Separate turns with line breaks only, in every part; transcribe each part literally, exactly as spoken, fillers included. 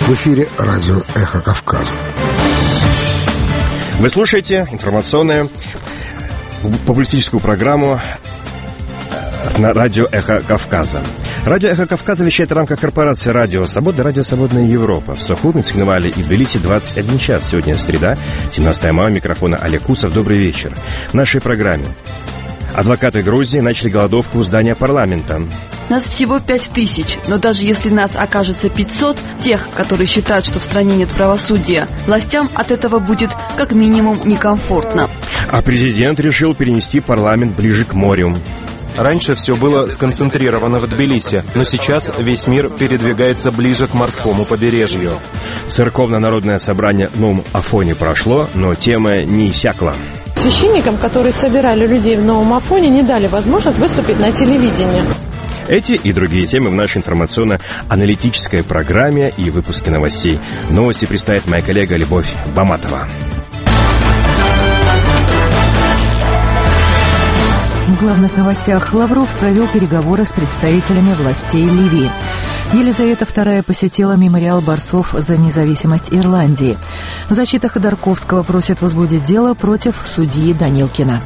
В эфире радио «Эхо Кавказа».
Вы слушаете информационную публицистическую программу на радио «Эхо Кавказа». Радио «Эхо Кавказа» вещает в рамках корпорации «Радио Свобода», «Радио Свободная Европа». В Сухуме, Цхинвале и Тбилиси двадцать один час. Сегодня среда, семнадцатое мая, микрофона Олег Кусов. Добрый вечер. В нашей программе. Адвокаты Грузии начали голодовку у здания парламента.
Нас всего пять тысяч, но даже если нас окажется пятьсот, тех, которые считают, что в стране нет правосудия, властям от этого будет как минимум некомфортно.
А президент решил перенести парламент ближе к морю.
Раньше все было сконцентрировано в Тбилиси, но сейчас весь мир передвигается ближе к морскому побережью.
Церковно-народное собрание в Новом Афоне прошло, но тема не иссякла.
Священникам, которые собирали людей в Новом Афоне, не дали возможность выступить на телевидении.
Эти и другие темы в нашей информационно-аналитической программе и выпуске новостей. Новости представит моя коллега Любовь Баматова.
В главных новостях Лавров провел переговоры с представителями властей Ливии. Елизавета вторая посетила мемориал борцов за независимость Ирландии. Защита Ходорковского просит возбудить дело против судьи Данилкина.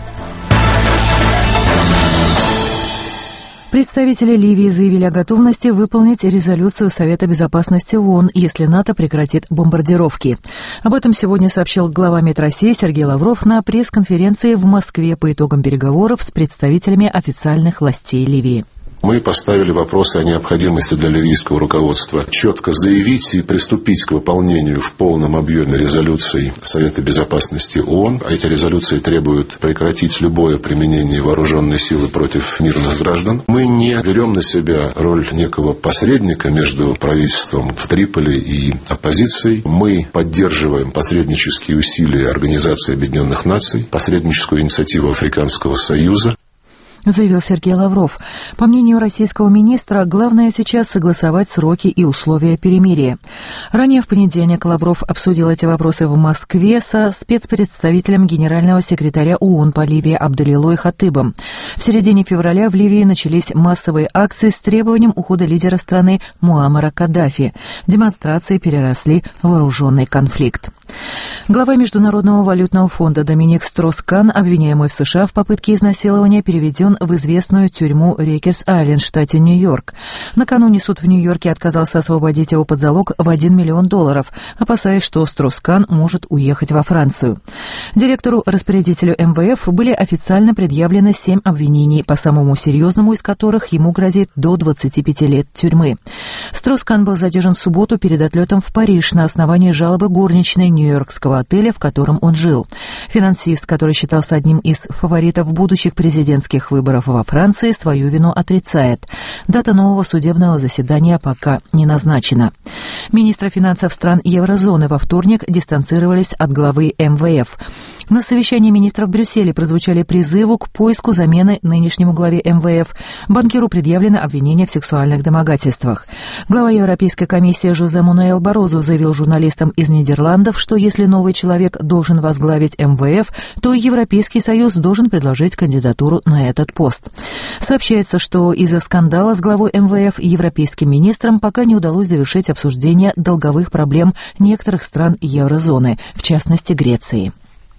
Представители Ливии заявили о готовности выполнить резолюцию Совета безопасности ООН, если НАТО прекратит бомбардировки. Об этом сегодня сообщил глава МИД России Сергей Лавров на пресс-конференции в Москве по итогам переговоров с представителями официальных властей Ливии.
Мы поставили вопросы о необходимости для ливийского руководства четко заявить и приступить к выполнению в полном объеме резолюций Совета безопасности ООН. Эти резолюции требуют прекратить любое применение вооруженной силы против мирных граждан. Мы не берем на себя роль некого посредника между правительством в Триполи и оппозицией. Мы поддерживаем посреднические усилия Организации Объединенных Наций, посредническую инициативу Африканского Союза,
заявил Сергей Лавров. По мнению российского министра, главное сейчас согласовать сроки и условия перемирия. Ранее в понедельник Лавров обсудил эти вопросы в Москве со спецпредставителем генерального секретаря ООН по Ливии Абдулилой Хатыбом. В середине февраля в Ливии начались массовые акции с требованием ухода лидера страны Муаммара Каддафи. Демонстрации переросли в вооруженный конфликт. Глава Международного валютного фонда Доминик Строс-Кан, обвиняемый в США в попытке изнасилования, переведен в известную тюрьму Рикерс-Айленд в штате Нью-Йорк. Накануне суд в Нью-Йорке отказался освободить его под залог в один миллион долларов, опасаясь, что Строс-Кан может уехать во Францию. Директору-распорядителю эм вэ эф были официально предъявлены семь обвинений, по самому серьезному из которых ему грозит до двадцати пяти лет тюрьмы. Строс-Кан был задержан в субботу перед отлетом в Париж на основании жалобы горничной нью-йоркского отеля, в котором он жил. Финансист, который считался одним из фаворитов будущих президентских выборов во Франции, свою вину отрицает. Дата нового судебного заседания пока не назначена. Министры финансов стран еврозоны во вторник дистанцировались от главы эм вэ эф. На совещании министров в Брюсселе прозвучали призывы к поиску замены нынешнему главе эм вэ эф. Банкиру предъявлено обвинение в сексуальных домогательствах. Глава Европейской комиссии Жозе Мануэль Барозу заявил журналистам из Нидерландов, что если новый человек должен возглавить эм вэ эф, то Европейский Союз должен предложить кандидатуру на этот пост. Сообщается, что из-за скандала с главой эм вэ эф европейским министрам пока не удалось завершить обсуждение долговых проблем некоторых стран еврозоны, в частности Греции.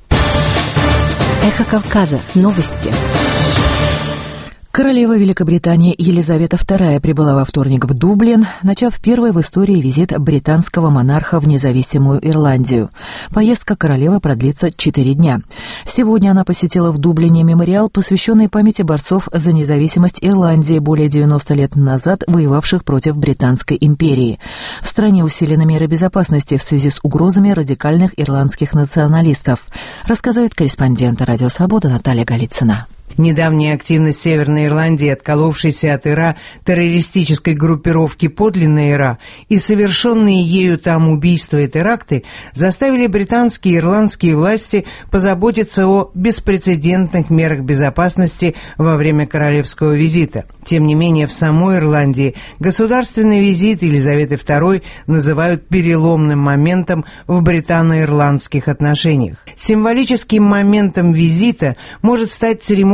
Эхо Кавказа. Новости.
Королева Великобритании Елизавета вторая прибыла во вторник в Дублин, начав первый в истории визит британского монарха в независимую Ирландию. Поездка королевы продлится четыре дня. Сегодня она посетила в Дублине мемориал, посвященный памяти борцов за независимость Ирландии, более девяноста лет назад воевавших против Британской империи. В стране усилены меры безопасности в связи с угрозами радикальных ирландских националистов, рассказывает корреспондент «Радио Свобода» Наталья Голицына.
Недавняя активность Северной Ирландии, отколовшейся от ИРА террористической группировки подлинная ИРА, и совершенные ею там убийства и теракты заставили британские и ирландские власти позаботиться о беспрецедентных мерах безопасности во время королевского визита. Тем не менее, в самой Ирландии государственный визит Елизаветы второй называют переломным моментом в британо-ирландских отношениях. Символическим моментом визита может стать церемония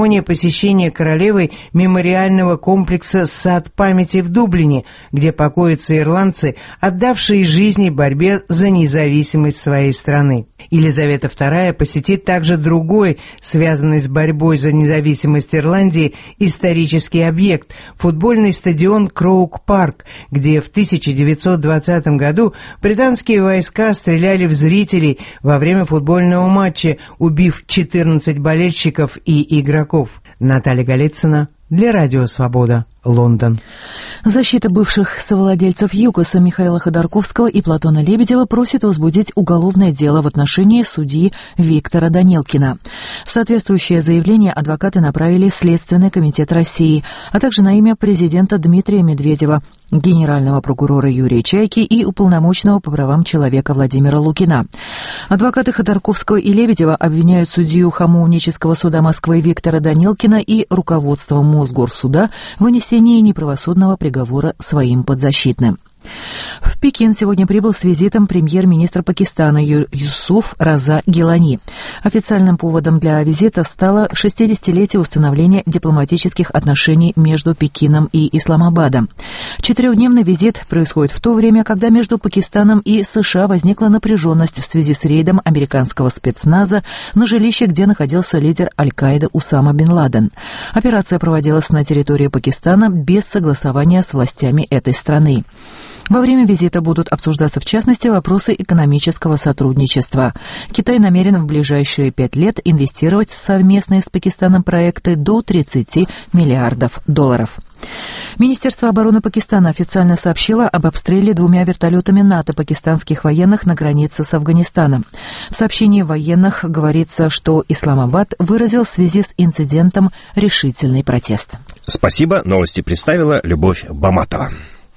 церемония посещения королевой мемориального комплекса «Сад памяти» в Дублине, где покоятся ирландцы, отдавшие жизни борьбе за независимость своей страны. Елизавета вторая посетит также другой, связанный с борьбой за независимость Ирландии, исторический объект – футбольный стадион Кроук-Парк, где в тысяча девятьсот двадцатом году британские войска стреляли в зрителей во время футбольного матча, убив четырнадцать болельщиков и игроков. Наталья Голицына для Радио Свобода, Лондон.
Защита бывших совладельцев ЮКОСа Михаила Ходорковского и Платона Лебедева просит возбудить уголовное дело в отношении судьи Виктора Данилкина. Соответствующее заявление адвокаты направили в Следственный комитет России, а также на имя президента Дмитрия Медведева, генерального прокурора Юрия Чайки и уполномоченного по правам человека Владимира Лукина. Адвокаты Ходорковского и Лебедева обвиняют судью Хамовнического суда Москвы Виктора Данилкина и руководство Мосгорсуда в вынесении неправосудного приговора своим подзащитным. В Пекин сегодня прибыл с визитом премьер-министр Пакистана Юсуф Раза Гилани. Официальным поводом для визита стало шестидесятилетие установления дипломатических отношений между Пекином и Исламабадом. Четырехдневный визит происходит в то время, когда между Пакистаном и США возникла напряженность в связи с рейдом американского спецназа на жилище, где находился лидер Аль-Каиды Усама бен Ладен. Операция проводилась на территории Пакистана без согласования с властями этой страны. Во время визита будут обсуждаться, в частности, вопросы экономического сотрудничества. Китай намерен в ближайшие пять лет инвестировать в совместные с Пакистаном проекты до тридцати миллиардов долларов. Министерство обороны Пакистана официально сообщило об обстреле двумя вертолетами НАТО пакистанских военных на границе с Афганистаном. В сообщении военных говорится, что Исламабад выразил в связи с инцидентом решительный протест.
Спасибо. Новости представила Любовь Баматова.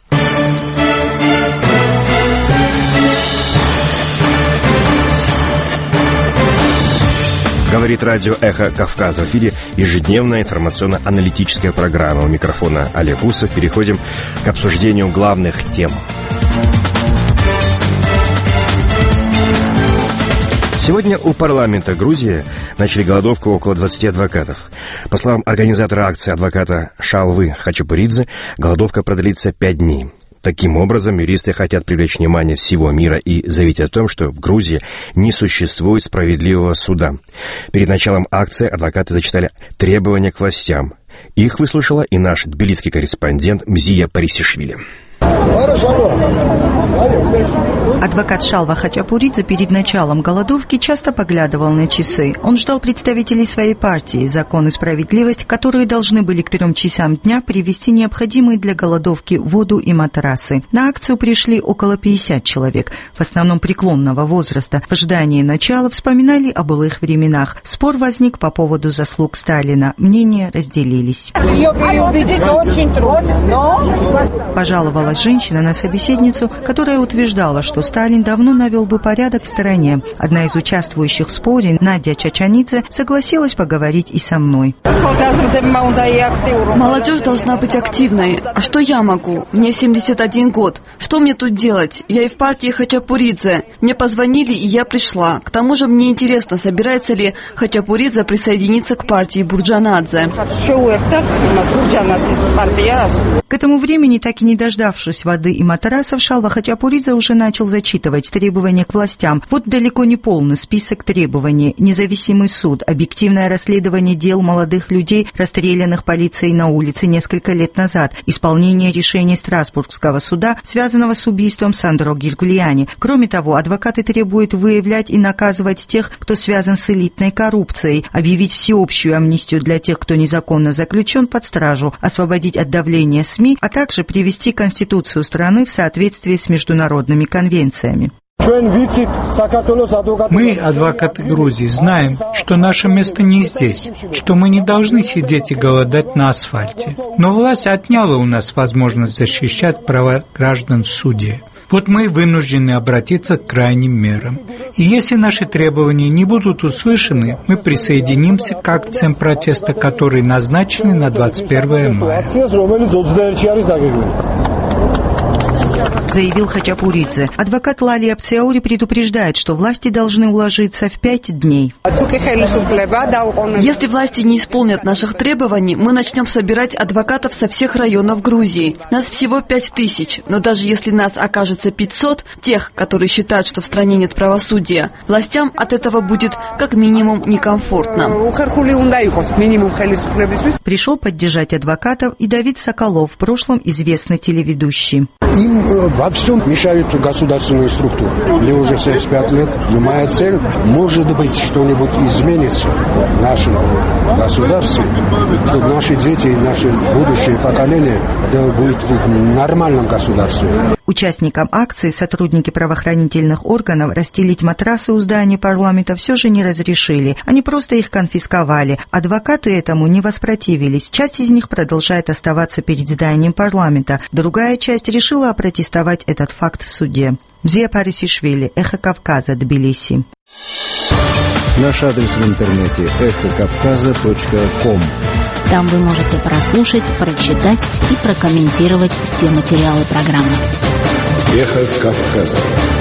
Говорит радио «Эхо Кавказа». В эфире ежедневная информационно-аналитическая программа. У микрофона Олег Усов. Переходим к обсуждению главных тем. Сегодня у парламента Грузии начали голодовку около двадцати адвокатов. По словам организатора акции адвоката Шалвы Хачапуридзе, голодовка продлится пять дней. Таким образом, юристы хотят привлечь внимание всего мира и заявить о том, что в Грузии не существует справедливого суда. Перед началом акции адвокаты зачитали требования к властям. Их выслушала и наш тбилисский корреспондент Мзия Парисишвили.
Адвокат Шалва Хачапуридзе перед началом голодовки часто поглядывал на часы. Он ждал представителей своей партии «Закон и справедливость», которые должны были к трем часам дня привезти необходимые для голодовки воду и матрасы. На акцию пришли около пятидесяти человек, в основном преклонного возраста. В ожидании начала вспоминали о былых временах. Спор возник по поводу заслуг Сталина. Мнения разделились. Пожаловалась женщина на собеседницу, которая утверждала, что Сталин давно навел бы порядок в стране. Одна из участвующих в споре, Надя Чачанидзе, согласилась поговорить и со мной.
Молодежь должна быть активной. А что я могу? Мне семьдесят один год. Что мне тут делать? Я и в партии Хачапуридзе. Мне позвонили, и я пришла. К тому же мне интересно, собирается ли Хачапуридзе присоединиться к партии Бурджанадзе.
К этому времени, так и не дождавшись воды и матрасов, Шалва Хачапуридзе уже начал зачитывать требования к властям. Вот далеко не полный список требований. Независимый суд, объективное расследование дел молодых людей, расстрелянных полицией на улице несколько лет назад, исполнение решений Страсбургского суда, связанного с убийством Сандро Гиргулиани. Кроме того, адвокаты требуют выявлять и наказывать тех, кто связан с элитной коррупцией, объявить всеобщую амнистию для тех, кто незаконно заключен под стражу, освободить от давления СМИ, а также привести Конституцию страны в соответствии с международными конвенциями.
Мы, адвокаты Грузии, знаем, что наше место не здесь, что мы не должны сидеть и голодать на асфальте. Но власть отняла у нас возможность защищать права граждан в суде. Вот мы вынуждены обратиться к крайним мерам. И если наши требования не будут услышаны, мы присоединимся к акциям протеста, которые назначены на двадцать первое мая.
заявил Хачапуридзе. Адвокат Лали Апциаури предупреждает, что власти должны уложиться в пять дней.
Если власти не исполнят наших требований, мы начнем собирать адвокатов со всех районов Грузии. Нас всего пять тысяч, но даже если нас окажется пятьсот, тех, которые считают, что в стране нет правосудия, властям от этого будет как минимум некомфортно.
Пришел поддержать адвокатов и Давид Соколов, в прошлом известный телеведущий.
Им во всем мешают государственные структуры. Мне уже семьдесят пять лет, но моя цель, может быть, что-нибудь изменится в нашем государстве, чтобы наши дети и наши будущие поколения да, будут в нормальном государстве.
Участникам акции сотрудники правоохранительных органов расстелить матрасы у здания парламента все же не разрешили. Они просто их конфисковали. Адвокаты этому не воспротивились. Часть из них продолжает оставаться перед зданием парламента. Другая часть решила опротестовать этот факт в суде. Мзия Парисишвили, Эхо Кавказа, Тбилиси.
Наш адрес в интернете эхо кавказа точка ком.
Там вы можете прослушать, прочитать и прокомментировать все материалы программы.
Эхо Кавказа.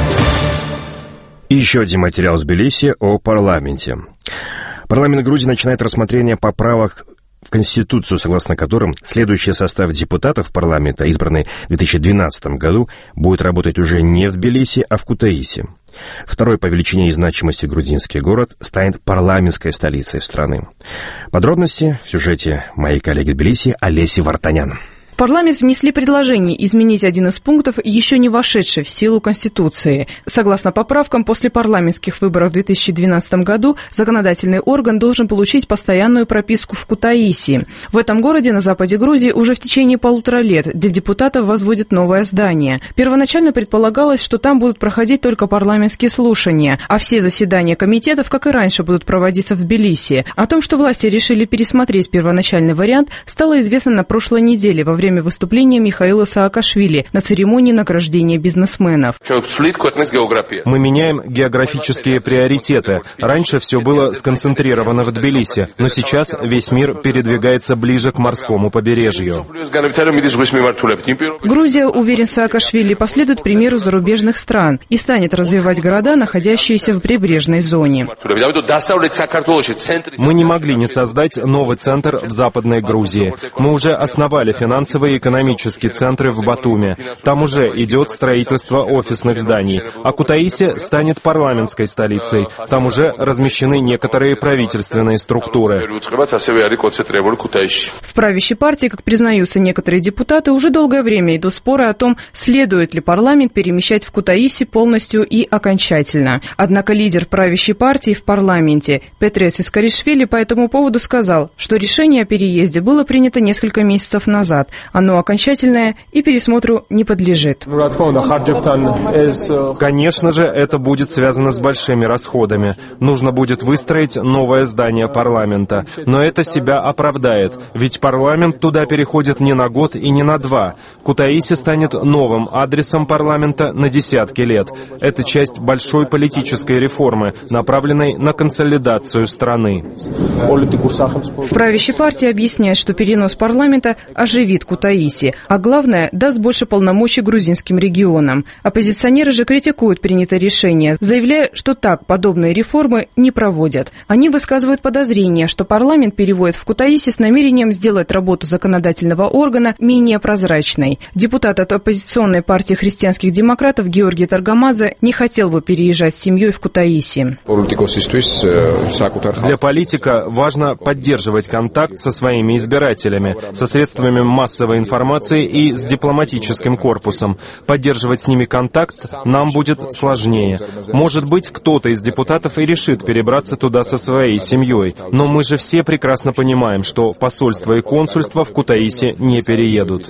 И еще один материал с Тбилиси о парламенте. Парламент Грузии начинает рассмотрение поправок в Конституцию, согласно которым следующий состав депутатов парламента, избранный в две тысячи двенадцатом году, будет работать уже не в Тбилиси, а в Кутаиси. Второй по величине и значимости грузинский город станет парламентской столицей страны. Подробности в сюжете моей коллеги Тбилиси Олеси Вартанян.
В парламент внесли предложение изменить один из пунктов, еще не вошедший в силу Конституции. Согласно поправкам, после парламентских выборов в две тысячи двенадцатом году законодательный орган должен получить постоянную прописку в Кутаиси. В этом городе на западе Грузии уже в течение полутора лет для депутатов возводят новое здание. Первоначально предполагалось, что там будут проходить только парламентские слушания, а все заседания комитетов, как и раньше, будут проводиться в Тбилиси. О том, что власти решили пересмотреть первоначальный вариант, стало известно на прошлой неделе во время выступления Михаила Саакашвили на церемонии награждения бизнесменов.
Мы меняем географические приоритеты. Раньше все было сконцентрировано в Тбилиси, но сейчас весь мир передвигается ближе к морскому побережью.
Грузия, уверен Саакашвили, последует примеру зарубежных стран и станет развивать города, находящиеся в прибрежной зоне.
Мы не могли не создать новый центр в Западной Грузии. Мы уже основали финансовые и экономические центры в Батуми. Там уже идет строительство офисных зданий. А Кутаиси станет парламентской столицей. Там уже размещены некоторые правительственные структуры.
В правящей партии, как признаются некоторые депутаты, уже долгое время идут споры о том, следует ли парламент перемещать в Кутаиси полностью и окончательно. Однако лидер правящей партии в парламенте Петрец Искаришвили по этому поводу сказал, что решение о переезде было принято несколько месяцев назад. Оно окончательное и пересмотру не подлежит.
Конечно же, это будет связано с большими расходами. Нужно будет выстроить новое здание парламента. Но это себя оправдает, ведь парламент туда переходит не на год и не на два. Кутаиси станет новым адресом парламента на десятки лет. Это часть большой политической реформы, направленной на консолидацию страны.
В правящей партии объясняют, что перенос парламента оживит Кутаиси, а главное, даст больше полномочий грузинским регионам. Оппозиционеры же критикуют принятое решение, заявляя, что так подобные реформы не проводят. Они высказывают подозрение, что парламент переводит в Кутаиси с намерением сделать работу законодательного органа менее прозрачной. Депутат от оппозиционной партии христианских демократов Георгий Таргамадзе не хотел бы переезжать с семьей в Кутаиси.
Для политика важно поддерживать контакт со своими избирателями, со средствами массовой информации и с дипломатическим корпусом. Поддерживать с ними контакт нам будет сложнее. Может быть, кто-то из депутатов и решит перебраться туда со своей семьей, но мы же все прекрасно понимаем, что посольство и консульство в Кутаиси не переедут.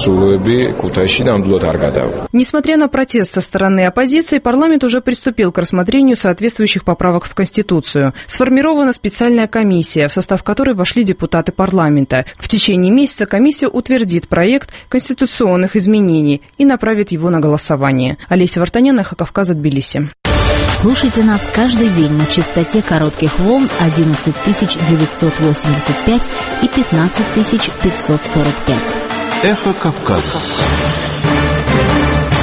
Несмотря на протест со стороны оппозиции, парламент уже приступил к рассмотрению соответствующих поправок в Конституцию. Сформирована специальная комиссия, в состав которой вошли депутаты парламента. В течение месяца комиссия утвердит проект конституционных изменений и направит его на голосование. Олеся Вартанян, Эхо Кавказа, Тбилиси.
Слушайте нас каждый день на частоте коротких волн одиннадцать тысяч девятьсот восемьдесят пять и пятнадцать тысяч пятьсот сорок пять.
Эхо Кавказа.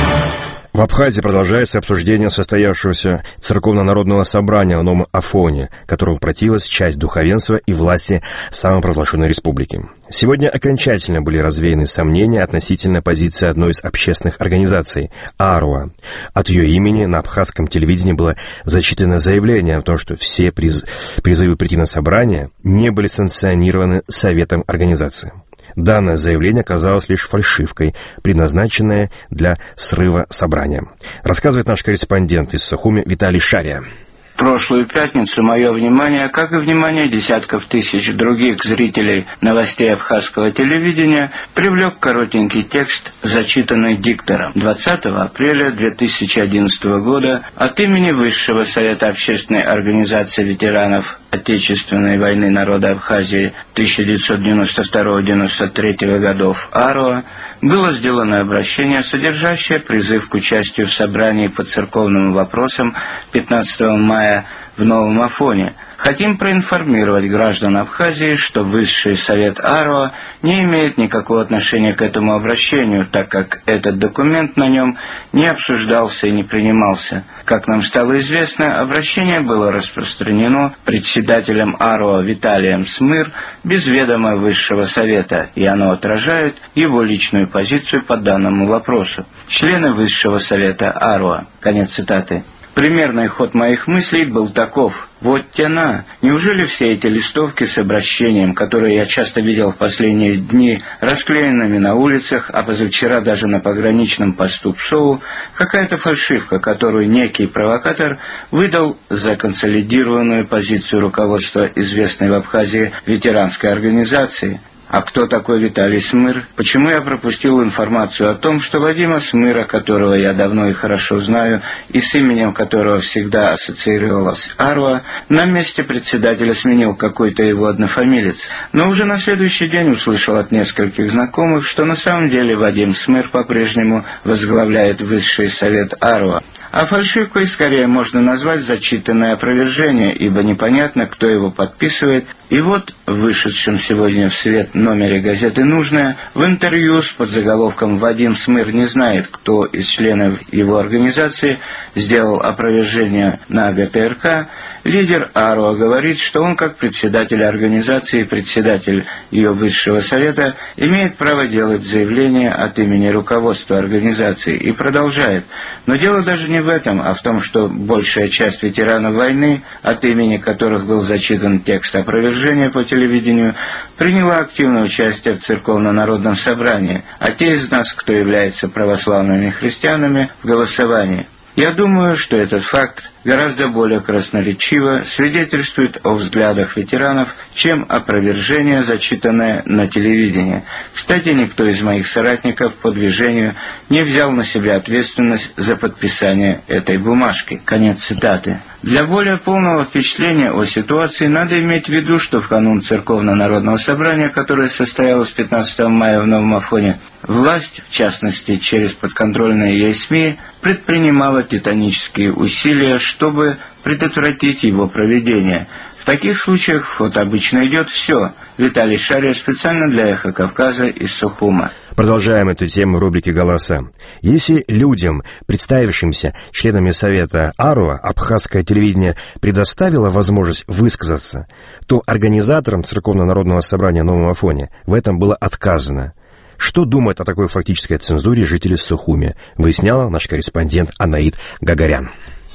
В Абхазии продолжается обсуждение состоявшегося церковно-народного собрания в Новом Афоне, которому противилась часть духовенства и власти самопровозглашенной республики. Сегодня окончательно были развеяны сомнения относительно позиции одной из общественных организаций – АРОА. От ее имени на абхазском телевидении было зачитано заявление о том, что все приз... призывы прийти на собрание не были санкционированы Советом организации. Данное заявление оказалось лишь фальшивкой, предназначенное для срыва собрания. Рассказывает наш корреспондент из Сухуми Виталий Шария.
В прошлую пятницу мое внимание, как и внимание десятков тысяч других зрителей новостей абхазского телевидения, привлек коротенький текст, зачитанный диктором двадцатого апреля две тысячи одиннадцатого года от имени Высшего Совета Общественной Организации ветеранов Отечественной войны народа Абхазии тысяча девятьсот девяносто второго — девяносто третьего годов АРОА было сделано обращение, содержащее призыв к участию в собрании по церковным вопросам пятнадцатого мая в Новом Афоне. Хотим проинформировать граждан Абхазии, что Высший Совет АРОА не имеет никакого отношения к этому обращению, так как этот документ на нем не обсуждался и не принимался. Как нам стало известно, обращение было распространено председателем АРОА Виталием Смыр без ведома Высшего Совета, и оно отражает его личную позицию по данному вопросу. Члены Высшего Совета АРОА. Конец цитаты. Примерный ход моих мыслей был таков. Вот тяна. Неужели все эти листовки с обращением, которые я часто видел в последние дни, расклеенными на улицах, а позавчера даже на пограничном посту Псоу, какая-то фальшивка, которую некий провокатор выдал за консолидированную позицию руководства известной в Абхазии ветеранской организации? А кто такой Виталий Смыр? Почему я пропустил информацию о том, что Вадима Смыра, которого я давно и хорошо знаю, и с именем которого всегда ассоциировалась АРОА, на месте председателя сменил какой-то его однофамилец? Но уже на следующий день услышал от нескольких знакомых, что на самом деле Вадим Смыр по-прежнему возглавляет Высший Совет АРОА. А фальшивкой скорее можно назвать зачитанное опровержение, ибо непонятно, кто его подписывает. И вот в вышедшем сегодня в свет номере газеты «Нужное» в интервью с подзаголовком «Вадим Смыр не знает, кто из членов его организации сделал опровержение на ГТРК», лидер АРОА говорит, что он, как председатель организации и председатель ее Высшего Совета, имеет право делать заявление от имени руководства организации, и продолжает. Но дело даже не в этом, а в том, что большая часть ветеранов войны, от имени которых был зачитан текст опровержения по телевидению, приняла активное участие в церковно-народном собрании, а те из нас, кто является православными христианами, в голосовании. Я думаю, что этот факт гораздо более красноречиво свидетельствует о взглядах ветеранов, чем опровержение, зачитанное на телевидении. Кстати, никто из моих соратников по движению не взял на себя ответственность за подписание этой бумажки. Конец цитаты. Для более полного впечатления о ситуации надо иметь в виду, что в канун Церковно-народного собрания, которое состоялось пятнадцатого мая в Новом Афоне, власть, в частности через подконтрольные ей СМИ, предпринимала титанические усилия, чтобы предотвратить его проведение. В таких случаях в ход обычно идет все. Виталий Шария специально для «Эхо Кавказа» из Сухума.
Продолжаем эту тему в рубрике «Голоса». Если людям, представившимся членами Совета АРОА, абхазское телевидение предоставило возможность высказаться, то организаторам Церковно-народного собрания в Новом Афоне в этом было отказано. Что думают о такой фактической цензуре жители Сухуми, выясняла наш корреспондент Анаит Гагарян.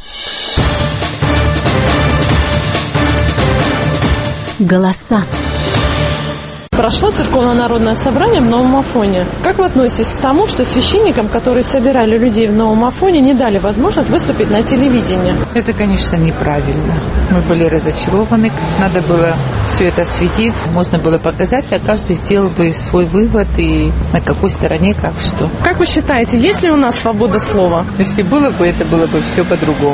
Голоса.
Прошло церковно-народное собрание в Новом Афоне. Как вы относитесь к тому, что священникам, которые собирали людей в Новом Афоне, не дали возможность выступить на телевидении?
Это, конечно, неправильно. Мы были разочарованы. Надо было все это осветить, можно было показать, а каждый сделал бы свой вывод и на какой стороне, как что.
Как вы считаете, есть ли у нас свобода слова?
Если было бы, это было бы все по-другому.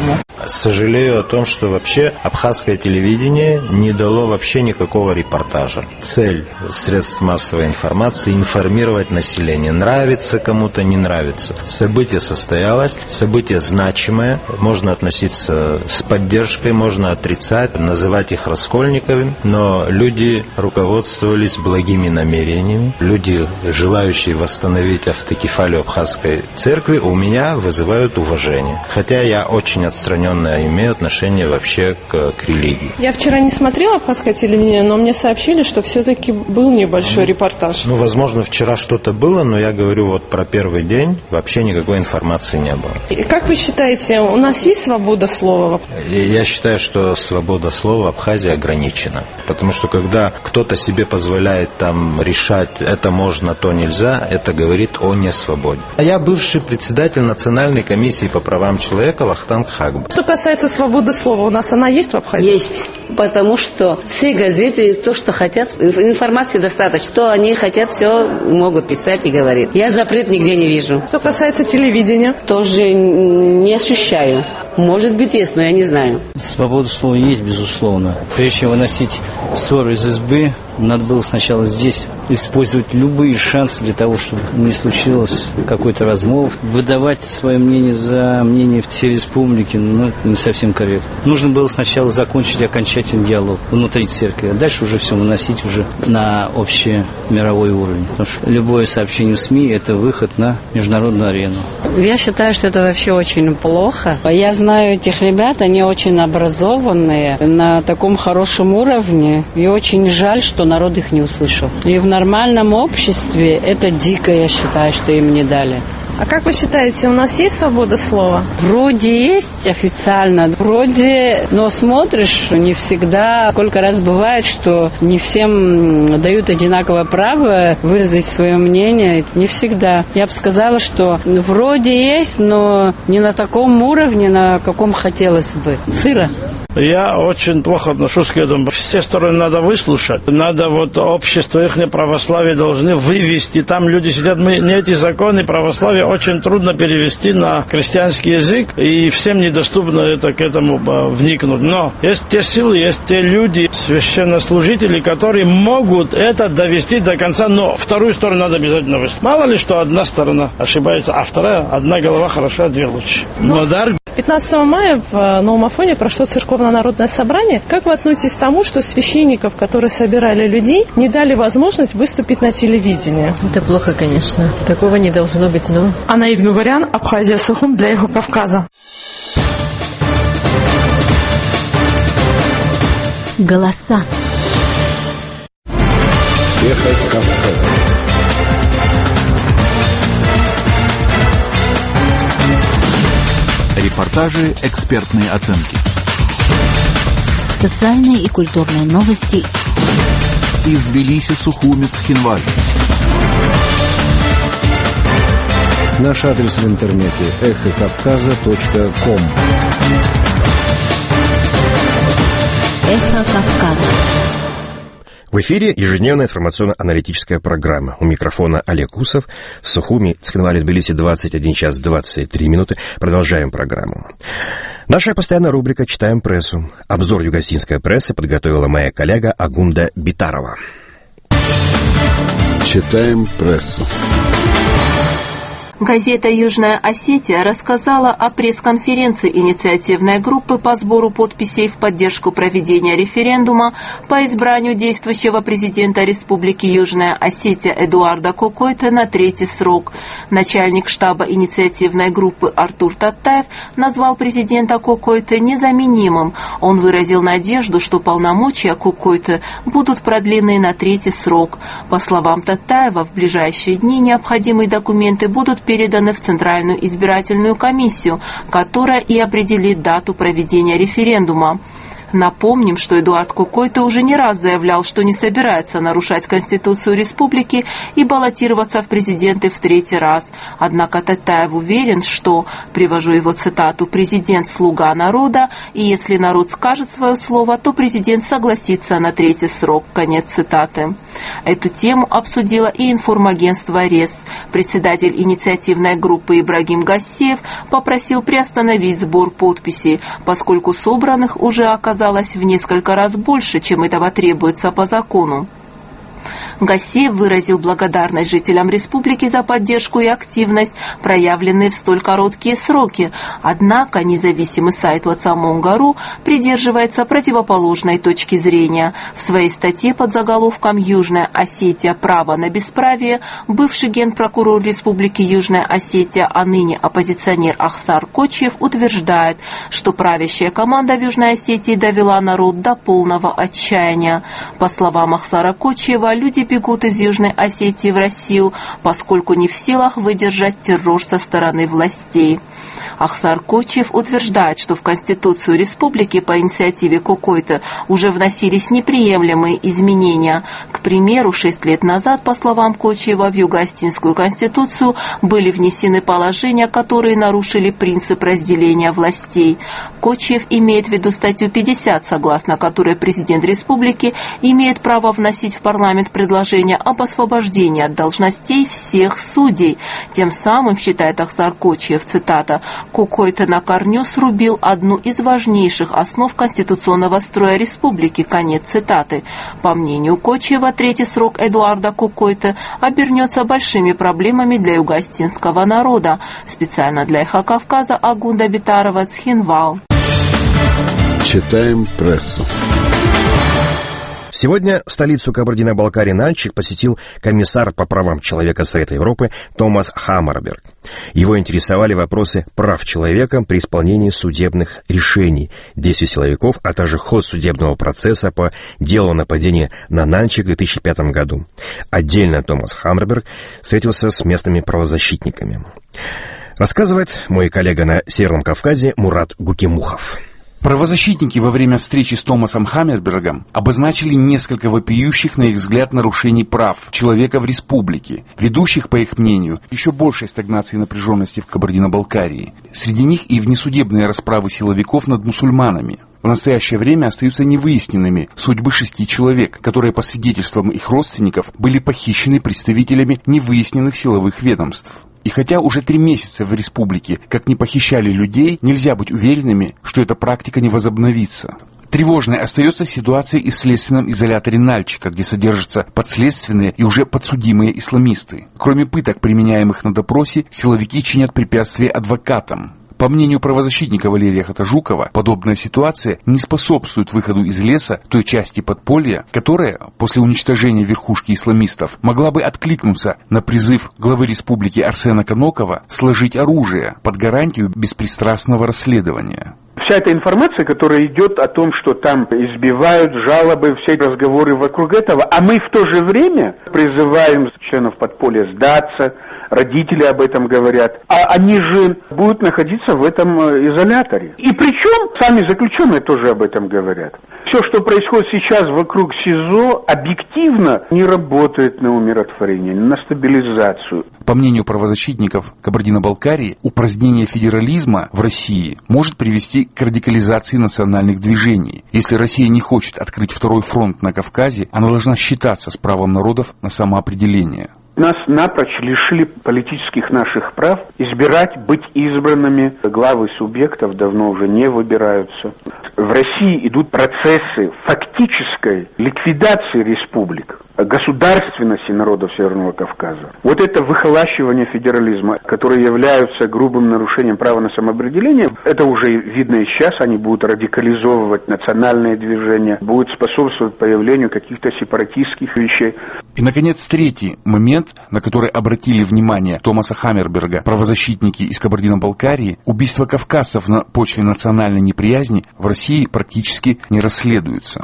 сожалею о том, что вообще абхазское телевидение не дало вообще никакого репортажа. Цель средств массовой информации – информировать население. Нравится кому-то, не нравится. Событие состоялось, событие значимое, можно относиться с поддержкой, можно отрицать, называть их раскольниковыми, но люди руководствовались благими намерениями. Люди, желающие восстановить автокефалию абхазской церкви, у меня вызывают уважение. Хотя я очень отстраненно имею отношение вообще к, к религии.
Я вчера не смотрела абхазское телевидение, но мне сообщили, что все-таки был небольшой репортаж.
Ну, возможно, вчера что-то было, но я говорю вот про первый день, вообще никакой информации не было.
И как вы считаете, у нас есть свобода слова?
Я считаю, что свобода слова в Абхазии ограничена. Потому что когда кто-то себе позволяет там решать, это можно, то нельзя, это говорит о несвободе. А я бывший председатель Национальной комиссии по правам человека Вахтанг Хагб.
Что касается свободы слова, у нас она есть в Абхазии?
Есть. Потому что все газеты, то, что хотят, информации достаточно. Что они хотят, все могут писать и говорить. Я запрет нигде не вижу.
Что касается телевидения?
Тоже не ощущаю. Может быть, есть, но я не знаю.
Свобода слова есть, безусловно. Прежде чем выносить ссоры из избы, надо было сначала здесь использовать любые шансы для того, чтобы не случилось какой-то размолв. Выдавать свое мнение за мнение в всей республике, ну, это не совсем корректно. Нужно было сначала закончить окончательный диалог внутри церкви, а дальше уже все выносить уже на общий мировой уровень. Потому что любое сообщение в СМИ – это выход на международную арену.
Я считаю, что это вообще очень плохо. Я знаю этих ребят, они очень образованные, на таком хорошем уровне, и очень жаль, что народ их не услышал. И в нормальном обществе это дико, я считаю, что им не дали.
А как вы считаете, у нас есть свобода слова?
Вроде есть официально, вроде, но смотришь, не всегда. Сколько раз бывает, что не всем дают одинаковое право выразить свое мнение. Не всегда. Я бы сказала, что вроде есть, но не на таком уровне, на каком хотелось бы. Сыро.
Я очень плохо отношусь к этому. Все стороны надо выслушать. Надо вот общество, их православие должны вывести. Там люди сидят, мы не эти законы православия очень трудно перевести на христианский язык, и всем недоступно это, к этому вникнуть. Но есть те силы, есть те люди, священнослужители, которые могут это довести до конца, но вторую сторону надо обязательно выслушать. Мало ли, что одна сторона ошибается, а вторая, одна голова хороша, две лучше. Но дар...
пятнадцатого мая в Новом Афоне прошло церковно-народное собрание. Как вы относитесь к тому, что священников, которые собирали людей, не дали возможность выступить на телевидении?
Это плохо, конечно. Такого не должно быть, но...
Анаид Гугарян, Абхазия, Сухум для Эхо Кавказа.
Голоса.
Эхо Кавказа.
Репортажи, экспертные оценки.
Социальные и культурные новости.
Из Тбилиси, Сухуми, Цхинвали.
Наш адрес в интернете эхо кавказа точка ком.
Эхо Кавказа.
В эфире ежедневная информационно-аналитическая программа. У микрофона Олег Усов. В Сухуми, Цхинвали, Тбилиси, двадцать один час двадцать три минуты. Продолжаем программу. Наша постоянная рубрика «Читаем прессу». Обзор югосинской прессы подготовила моя коллега Агунда Битарова.
Читаем прессу.
Газета «Южная Осетия» рассказала о пресс-конференции инициативной группы по сбору подписей в поддержку проведения референдума по избранию действующего президента Республики Южная Осетия Эдуарда Кокойта на третий срок. Начальник штаба инициативной группы Артур Таттаев назвал президента Кокойта незаменимым. Он выразил надежду, что полномочия Кокойта будут продлены на третий срок. По словам Таттаева, в ближайшие дни необходимые документы будут переданы в Центральную избирательную комиссию, которая и определит дату проведения референдума. Напомним, что Эдуард Кукойто уже не раз заявлял, что не собирается нарушать Конституцию республики и баллотироваться в президенты в третий раз. Однако Татаев уверен, что, привожу его цитату, «президент – слуга народа, и если народ скажет свое слово, то президент согласится на третий срок». Конец цитаты. Эту тему обсудила и информагентство РЕС. Председатель инициативной группы Ибрагим Гассиев попросил приостановить сбор подписей, поскольку собранных уже оказалось в несколько раз больше, чем этого требуется по закону. Гассиев выразил благодарность жителям республики за поддержку и активность, проявленные в столь короткие сроки. Однако независимый сайт whatsamong.ru придерживается противоположной точки зрения. В своей статье под заголовком «Южная Осетия. Право на бесправие» бывший генпрокурор республики Южная Осетия, а ныне оппозиционер Ахсар Кочиев утверждает, что правящая команда в Южной Осетии довела народ до полного отчаяния. По словам Ахсара Кочиева, люди бегут из Южной Осетии в Россию, поскольку не в силах выдержать террор со стороны властей. Ахсар Кочиев утверждает, что в Конституцию республики по инициативе Кукойто уже вносились неприемлемые изменения. К примеру, шесть лет назад, по словам Кочиева, в Юго-Остинскую Конституцию были внесены положения, которые нарушили принцип разделения властей. Кочиев имеет в виду статью пятьдесят, согласно которой президент республики имеет право вносить в парламент предложение об освобождении от должностей всех судей. Тем самым, считает Ахсар Кочиев, цитата, «Кукойто на корню срубил одну из важнейших основ конституционного строя республики». Конец цитаты. По мнению Кочиева, третий срок Эдуарда Кукойто обернется большими проблемами для юго-остинского народа. Специально для Эхо Кавказа Агунда Битарова, Цхинвал.
Читаем прессу.
Сегодня столицу Кабардино-Балкарии Нальчик посетил комиссар по правам человека Совета Европы Томас Хаммерберг. Его интересовали вопросы прав человека при исполнении судебных решений, действий силовиков, а также ход судебного процесса по делу о нападении на Нальчик в две тысячи пятом году. Отдельно Томас Хаммерберг встретился с местными правозащитниками. Рассказывает мой коллега на Северном Кавказе Мурат Гукимухов.
Правозащитники во время встречи с Томасом Хаммербергом обозначили несколько вопиющих, на их взгляд, нарушений прав человека в республике, ведущих, по их мнению, еще большей стагнации и напряженности в Кабардино-Балкарии. Среди них и внесудебные расправы силовиков над мусульманами. В настоящее время остаются невыясненными судьбы шести человек, которые, по свидетельствам их родственников, были похищены представителями невыясненных силовых ведомств. И хотя уже три месяца в республике как не похищали людей, нельзя быть уверенными, что эта практика не возобновится. Тревожной остается ситуация и в следственном изоляторе Нальчика, где содержатся подследственные и уже подсудимые исламисты. Кроме пыток, применяемых на допросе, силовики чинят препятствия адвокатам. По мнению правозащитника Валерия Хатажукова, подобная ситуация не способствует выходу из леса той части подполья, которая, после уничтожения верхушки исламистов, могла бы откликнуться на призыв главы республики Арсена Канокова сложить оружие под гарантию беспристрастного расследования.
Вся эта информация, которая идет о том, что там избивают, жалобы, все разговоры вокруг этого, а мы в то же время призываем членов подполья сдаться, родители об этом говорят, а они же будут находиться в этом изоляторе. И причем сами заключенные тоже об этом говорят. Все, что происходит сейчас вокруг СИЗО, объективно не работает на умиротворение, на стабилизацию.
По мнению правозащитников Кабардино-Балкарии, упразднение федерализма в России может привести к радикализации национальных движений. Если Россия не хочет открыть второй фронт на Кавказе, она должна считаться с правом народов на самоопределение.
Нас напрочь лишили политических наших прав. Избирать, быть избранными. Главы субъектов давно уже не выбираются. В России идут процессы фактической ликвидации республик, государственности народов Северного Кавказа. Вот это выхолащивание федерализма, которое является грубым нарушением права на самоопределение, это уже видно и сейчас. Они будут радикализовывать национальные движения, будут способствовать появлению каких-то сепаратистских вещей.
И, наконец, третий момент, на который обратили внимание Томаса Хаммерберга правозащитники из Кабардино-Балкарии, убийство кавказцев на почве национальной неприязни в России практически не расследуется.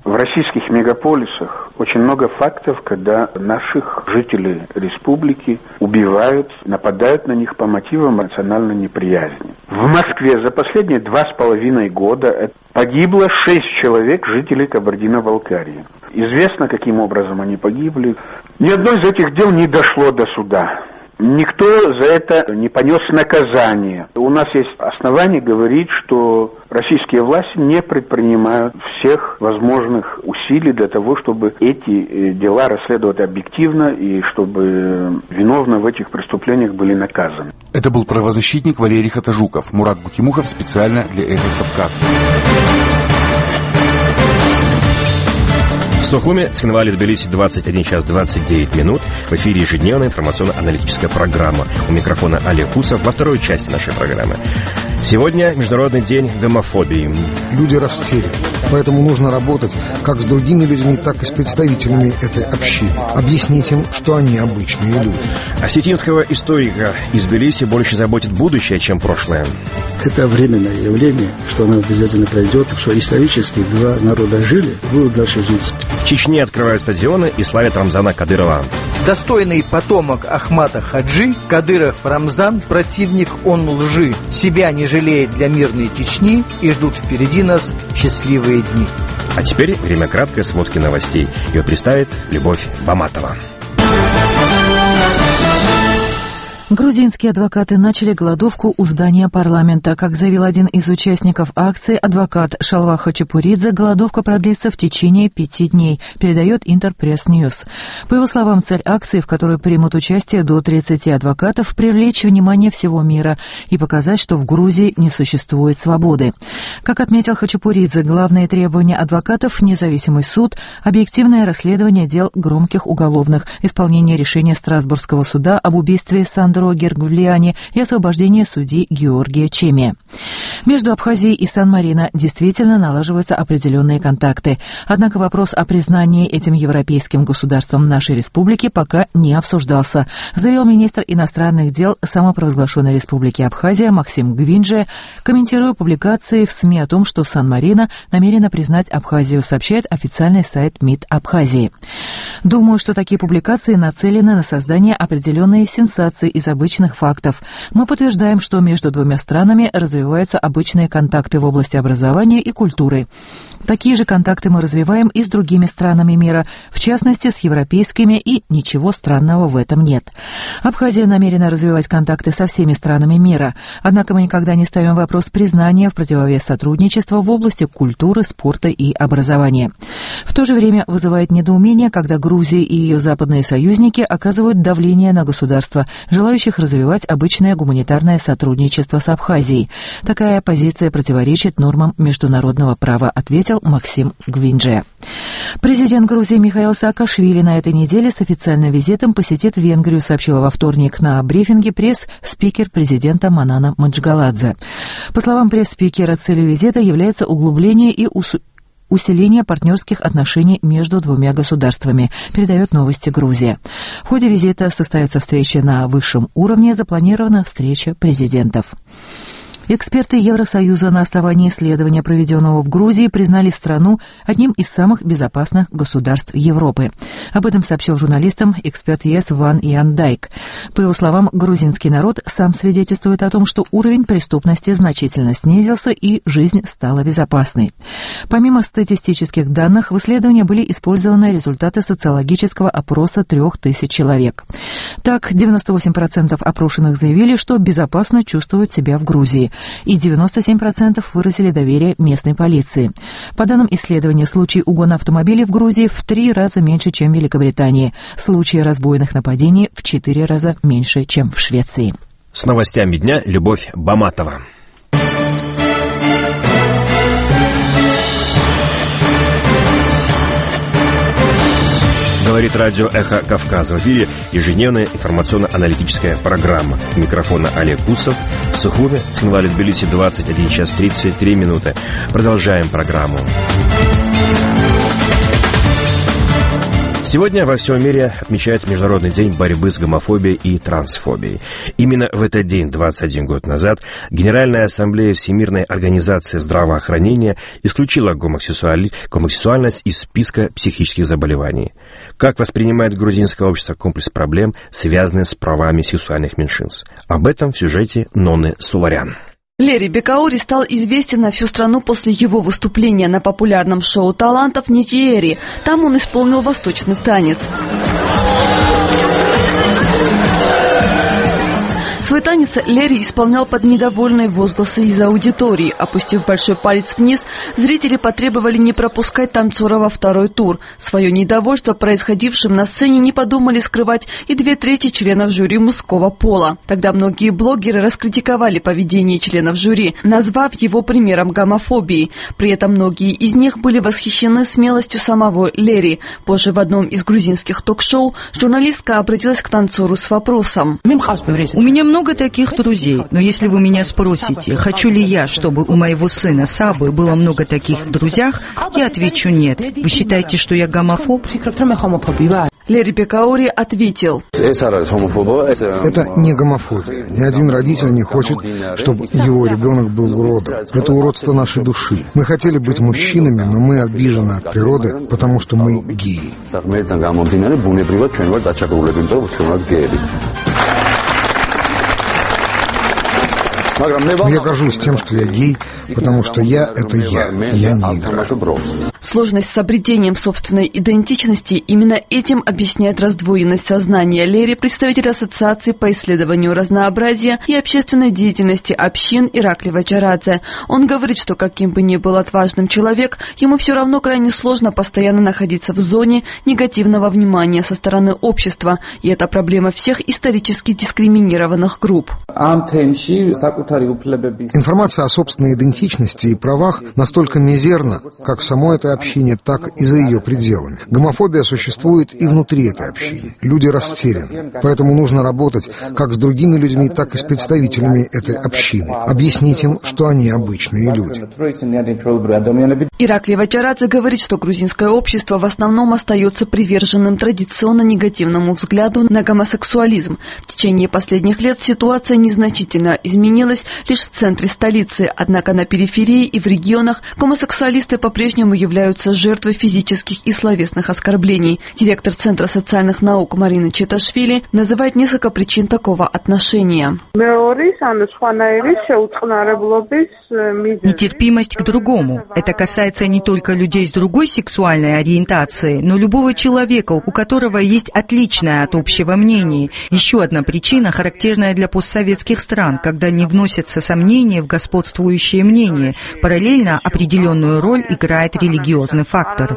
В российских мегаполисах очень много фактов, когда наших жителей республики убивают, нападают на них по мотивам национальной неприязни. В Москве за последние два с половиной года погибло шесть человек, жителей Кабардино-Балкарии. Известно, каким образом они погибли. Ни одно из этих дел не дошло до суда. Никто за это не понес наказание. У нас есть основания говорить, что российские власти не предпринимают всех возможных усилий для того, чтобы эти дела расследовать объективно и чтобы виновные в этих преступлениях были наказаны.
Это был правозащитник Валерий Хатажуков. Мурат Букимухов специально для «Эхо Кавказа».
В Сухуме, Цхинвале, Тбилиси, двадцать один час двадцать девять минут. В эфире ежедневная информационно-аналитическая программа. У микрофона Олег Кусов во второй части нашей программы. Сегодня Международный день гомофобии.
Люди растеряны, поэтому нужно работать как с другими людьми, так и с представителями этой общины. Объяснить им, что они обычные люди.
Осетинского историка из Тбилиси больше заботит будущее, чем прошлое.
Это временное явление, что оно обязательно пройдет, что исторически два народа жили, будут дальше жить.
В Чечне открывают стадионы и славят Рамзана Кадырова.
Достойный потомок Ахмата Хаджи, Кадыров Рамзан, противник он лжи, себя не жалеет для мирной Чечни и ждут впереди нас счастливые дни.
А теперь время краткой сводки новостей. Ее представит Любовь Баматова.
Грузинские адвокаты начали голодовку у здания парламента. Как заявил один из участников акции, адвокат Шалва Хачапуридзе, голодовка продлится в течение пяти дней, передает Интерпресс Ньюс. По его словам, цель акции, в которой примут участие до тридцати адвокатов, привлечь внимание всего мира и показать, что в Грузии не существует свободы. Как отметил Хачапуридзе, главные требования адвокатов – независимый суд, объективное расследование дел громких уголовных, исполнение решения Страсбургского суда об убийстве Сандро Гергулиани и освобождение судьи Георгия Чеми. Между Абхазией и Сан-Марино действительно налаживаются определенные контакты. Однако вопрос о признании этим европейским государством нашей республики пока не обсуждался, заявил министр иностранных дел самопровозглашенной республики Абхазия Максим Гвиндже, комментируя публикации в СМИ о том, что Сан-Марино намерено признать Абхазию, сообщает официальный сайт МИД Абхазии. Думаю, что такие публикации нацелены на создание определенной сенсации из обычных фактов. Мы подтверждаем, что между двумя странами развиваются обычные контакты в области образования и культуры. Такие же контакты мы развиваем и с другими странами мира, в частности, с европейскими, и ничего странного в этом нет. Абхазия намерена развивать контакты со всеми странами мира, однако мы никогда не ставим вопрос признания в противовес сотрудничества в области культуры, спорта и образования. В то же время вызывает недоумение, когда Грузия и ее западные союзники оказывают давление на государства, желающих развивать обычное гуманитарное сотрудничество с Абхазией. Такая позиция противоречит нормам международного права, ответил Максим Гвиндже. Президент Грузии Михаил Саакашвили на этой неделе с официальным визитом посетит Венгрию, сообщила во вторник на брифинге пресс-спикер президента Манана Маджгаладзе. По словам пресс-спикера, целью визита является углубление и усу... усиление партнерских отношений между двумя государствами, передает новости Грузия. В ходе визита состоится встреча на высшем уровне, запланирована встреча президентов. Эксперты Евросоюза на основании исследования, проведенного в Грузии, признали страну одним из самых безопасных государств Европы. Об этом сообщил журналистам эксперт ЕС Ван Ян Дайк. По его словам, грузинский народ сам свидетельствует о том, что уровень преступности значительно снизился и жизнь стала безопасной. Помимо статистических данных, в исследовании были использованы результаты социологического опроса трех тысяч человек. Так, девяносто восемь процентов опрошенных заявили, что безопасно чувствуют себя в Грузии, и девяносто семь процентов выразили доверие местной полиции. По данным исследования, случаи угона автомобилей в Грузии в три раза меньше, чем в Великобритании. Случаи разбойных нападений в четыре раза меньше, чем в Швеции.
С новостями дня Любовь Баматова. Говорит радио «Эхо Кавказа». В эфире ежедневная информационно-аналитическая программа. У микрофона Олег Кусов. В Сухуме, Цхинвале, Тбилиси, двадцать один час тридцать три минуты. Продолжаем программу. Сегодня во всем мире отмечают Международный день борьбы с гомофобией и трансфобией. Именно в этот день, двадцать один год назад, Генеральная ассамблея Всемирной организации здравоохранения исключила гомосексуали... гомосексуальность из списка психических заболеваний. Как воспринимает грузинское общество комплекс проблем, связанных с правами сексуальных меньшинств? Об этом в сюжете Нонны Суварян.
Лери Бекаури стал известен на всю страну после его выступления на популярном шоу талантов «Нитиери». Там он исполнил восточный танец. Свой танец Лери исполнял под недовольные возгласы из аудитории. Опустив большой палец вниз, зрители потребовали не пропускать танцора во второй тур. Свое недовольство происходившим на сцене не подумали скрывать и две трети членов жюри мужского пола. Тогда многие блогеры раскритиковали поведение членов жюри, назвав его примером гомофобии. При этом многие из них были восхищены смелостью самого Лери. Позже в одном из грузинских ток-шоу журналистка обратилась к танцору с вопросом.
У меня много много таких друзей, но если вы меня спросите, хочу ли я, чтобы у моего сына Сабы было много таких друзей, я отвечу нет. Вы считаете, что я гомофоб?
Лери Бекаури ответил.
Это не гомофобия. Ни один родитель не хочет, чтобы его ребенок был уродом. Это уродство нашей души. Мы хотели быть мужчинами, но мы обижены от природы, потому что мы геи. Но я горжусь тем, что я гей, потому что я — это я, я не игра.
Сложность с обретением собственной идентичности именно этим объясняет раздвоенность сознания Лери, представитель Ассоциации по исследованию разнообразия и общественной деятельности общин Иракли Вачарадзе. Он говорит, что каким бы ни был отважным человек, ему все равно крайне сложно постоянно находиться в зоне негативного внимания со стороны общества, и это проблема всех исторически дискриминированных групп.
Информация о собственной идентичности и правах настолько мизерна, как в самой этой общине, так и за ее пределами. Гомофобия существует и внутри этой общины. Люди растеряны. Поэтому нужно работать как с другими людьми, так и с представителями этой общины. Объяснить им, что они обычные люди.
Иракли Вачарадзе говорит, что грузинское общество в основном остается приверженным традиционно негативному взгляду на гомосексуализм. В течение последних лет ситуация незначительно изменилась лишь в центре столицы, однако на периферии и в регионах гомосексуалисты по-прежнему являются жертвой физических и словесных оскорблений. Директор Центра социальных наук Марина Четашвили называет несколько причин такого отношения.
Нетерпимость к другому. Это касается не только людей с другой сексуальной ориентацией, но любого человека, у которого есть отличное от общего мнение. Еще одна причина, характерная для постсоветских стран, когда не вносятся сомнения в господствующее мнение. Параллельно определенную роль играет религиозный фактор.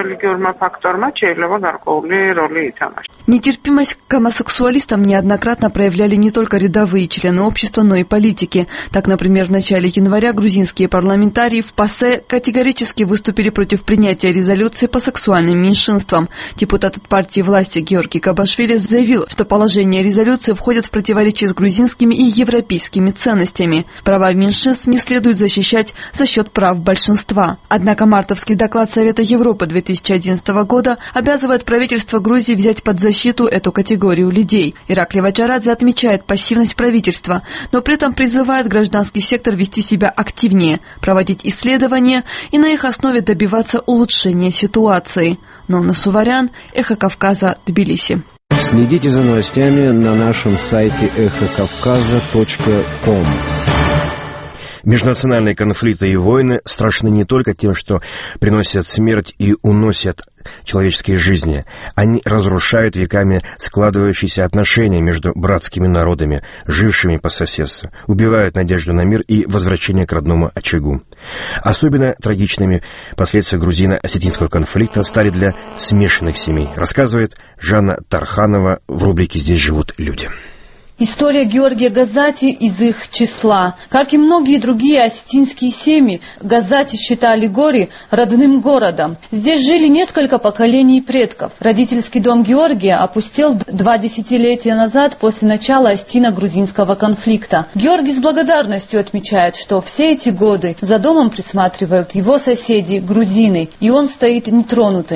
Нетерпимость к гомосексуалистам неоднократно проявляли не только рядовые члены общества, но и политики. Так, например, в начале января грузинские парламентарии в ПАСЕ категорически выступили против принятия резолюции по сексуальным меньшинствам. Депутат от партии власти Георгий Кабашвили заявил, что положение резолюции входит в противоречие с грузинскими и европейскими ценностями. Права меньшинств не следует защищать за счет прав большинства. Однако мартовский доклад Совета Европы две тысячи одиннадцатого года обязывает правительство Грузии взять под защиту эту категорию людей. Иракли Вачарадзе отмечает пассивность правительства, но при этом призывает гражданский сектор вести себя активнее, проводить исследования и на их основе добиваться улучшения ситуации. Нонна Суварян, Эхо Кавказа, Тбилиси.
Следите за новостями на нашем сайте эхо кавказа точка ком.
Межнациональные конфликты и войны страшны не только тем, что приносят смерть и уносят человеческие жизни. Они разрушают веками складывающиеся отношения между братскими народами, жившими по соседству, убивают надежду на мир и возвращение к родному очагу. Особенно трагичными последствия грузино-осетинского конфликта стали для смешанных семей, рассказывает Жанна Тарханова в рубрике «Здесь живут люди».
История Георгия Газати из их числа. Как и многие другие осетинские семьи, Газати считали Гори родным городом. Здесь жили несколько поколений предков. Родительский дом Георгия опустел два десятилетия назад после начала осетино-грузинского конфликта. Георгий с благодарностью отмечает, что все эти годы за домом присматривают его соседи грузины, и он стоит нетронутым.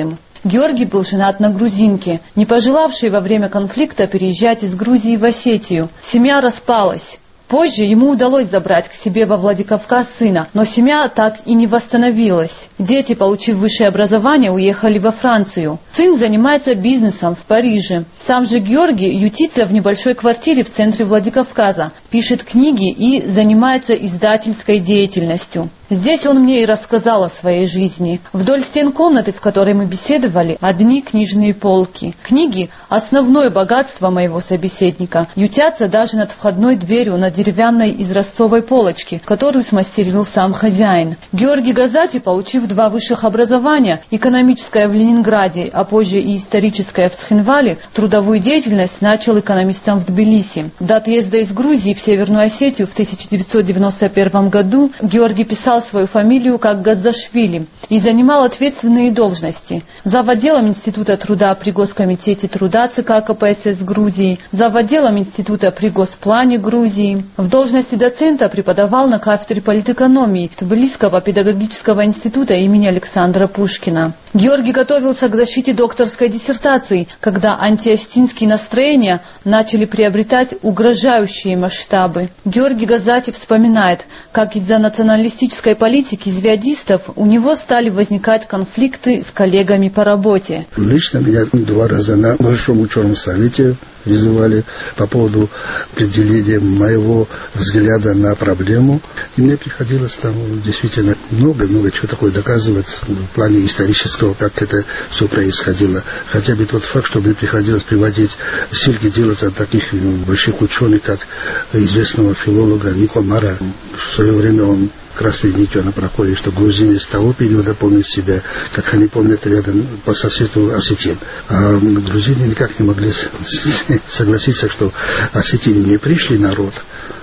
Георгий был женат на грузинке, не пожелавшей во время конфликта переезжать из Грузии в Осетию. Семья распалась. Позже ему удалось забрать к себе во Владикавказ сына, но семья так и не восстановилась. Дети, получив высшее образование, уехали во Францию. Сын занимается бизнесом в Париже. Сам же Георгий ютится в небольшой квартире в центре Владикавказа, пишет книги и занимается издательской деятельностью. Здесь он мне и рассказал о своей жизни. Вдоль стен комнаты, в которой мы беседовали, одни книжные полки. Книги – основное богатство моего собеседника. Ютятся даже над входной дверью на деревянной изразцовой полочке, которую смастерил сам хозяин. Георгий Газати, получив два высших образования, экономическое в Ленинграде, а позже и историческое в Цхинвале, трудовую деятельность начал экономистом в Тбилиси. До отъезда из Грузии в Северную Осетию в тысяча девятьсот девяносто первом году Георгий писал свою фамилию как Газашвили и занимал ответственные должности. Зав. Отделом Института труда при Госкомитете труда ЦК КПСС Грузии, зав. Отделом Института при Госплане Грузии. В должности доцента преподавал на кафедре политэкономии Тбилисского педагогического института имени Александра Пушкина. Георгий готовился к защите докторской диссертации, когда антиостинские настроения начали приобретать угрожающие масштабы. Георгий Газати вспоминает, как из-за националистической политики звядистов у него стали возникать конфликты с коллегами по работе.
Лично меня два раза на Большом ученом совете вызывали по поводу определения моего взгляда на проблему. И мне приходилось там действительно много-много чего такое доказывать в плане исторического, как это все происходило. Хотя бы тот факт, что мне приходилось приводить ссылки делать от таких больших ученых, как известного филолога Никомара. В свое время он красной нитью на проходе, что грузины с того периода помнят себя, как они помнят рядом по соседству осетин. А грузины никак не могли согласиться, что осетины не пришли народ,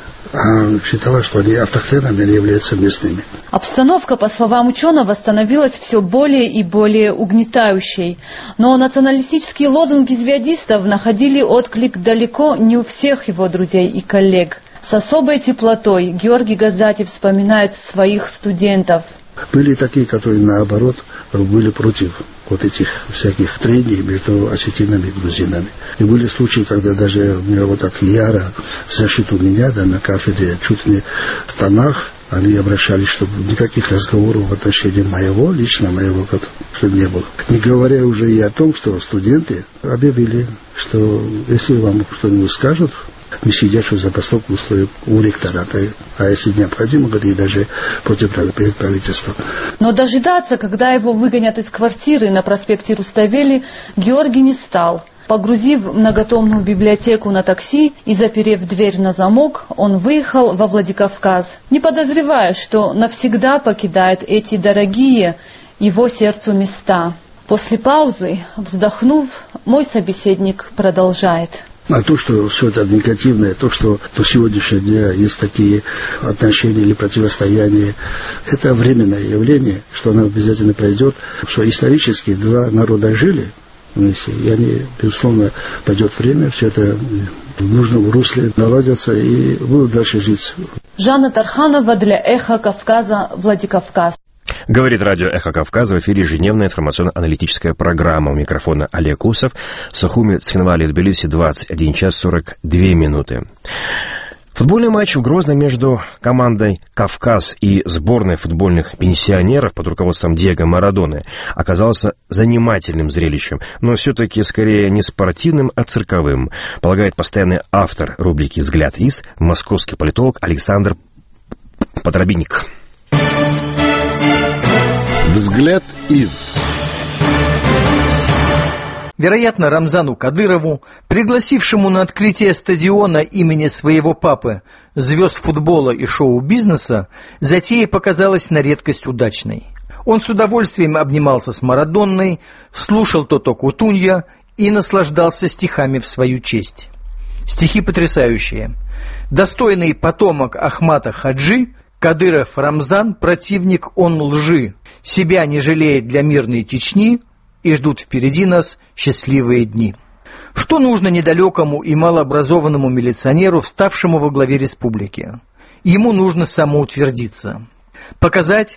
а считала, что они автохтонами, они являются местными.
Обстановка, по словам ученого, становилась все более и более угнетающей. Но националистические лозунги звядистов находили отклик далеко не у всех его друзей и коллег. С особой теплотой Георгий Газати вспоминает своих студентов.
Были такие, которые, наоборот, были против вот этих всяких трений между осетинами и грузинами. И были случаи, когда даже меня вот так яро в защиту меня, да, на кафедре, чуть не в тонах, они обращались, чтобы никаких разговоров в отношении моего, лично моего, чтобы не было. Не говоря уже и о том, что студенты объявили, что если вам что-нибудь скажут, не сидящую забастовку устроил у ректората, а если необходимо, говорит, даже против перед правительством.
Но дожидаться, когда его выгонят из квартиры на проспекте Руставели, Георгий не стал. Погрузив многотомную библиотеку на такси и заперев дверь на замок, он выехал во Владикавказ, не подозревая, что навсегда покидает эти дорогие его сердцу места. После паузы, вздохнув, мой собеседник продолжает.
А то, что все это негативное, то, что до сегодняшнего дня есть такие отношения или противостояния, это временное явление, что оно обязательно пройдет, что исторически два народа жили вместе, и они, безусловно, пойдет время, все это в нужном русле наладятся и будут дальше жить.
Жанна Тарханова для «Эхо Кавказа», Владикавказ.
Говорит радио «Эхо Кавказа», в эфире ежедневная информационно-аналитическая программа. У микрофона Олег Усов. В Сухуми, Цхинвале, Тбилиси, двадцать один час сорок две минуты. Футбольный матч в Грозном между командой «Кавказ» и сборной футбольных пенсионеров под руководством Диего Марадоны оказался занимательным зрелищем, но все-таки скорее не спортивным, а цирковым, полагает постоянный автор рубрики «Взгляд из», московский политолог Александр Подробинник.
Взгляд из.
Вероятно, Рамзану Кадырову, пригласившему на открытие стадиона имени своего папы звезд футбола и шоу-бизнеса, затея показалась на редкость удачной. Он с удовольствием обнимался с Марадонной, слушал Тото Кутунья и наслаждался стихами в свою честь. Стихи потрясающие. Достойный потомок Ахмата Хаджи, Кадыров Рамзан, противник он лжи, себя не жалеет для мирной Чечни, и ждут впереди нас счастливые дни. Что нужно недалекому и малообразованному милиционеру, вставшему во главе республики? Ему нужно самоутвердиться. Показать,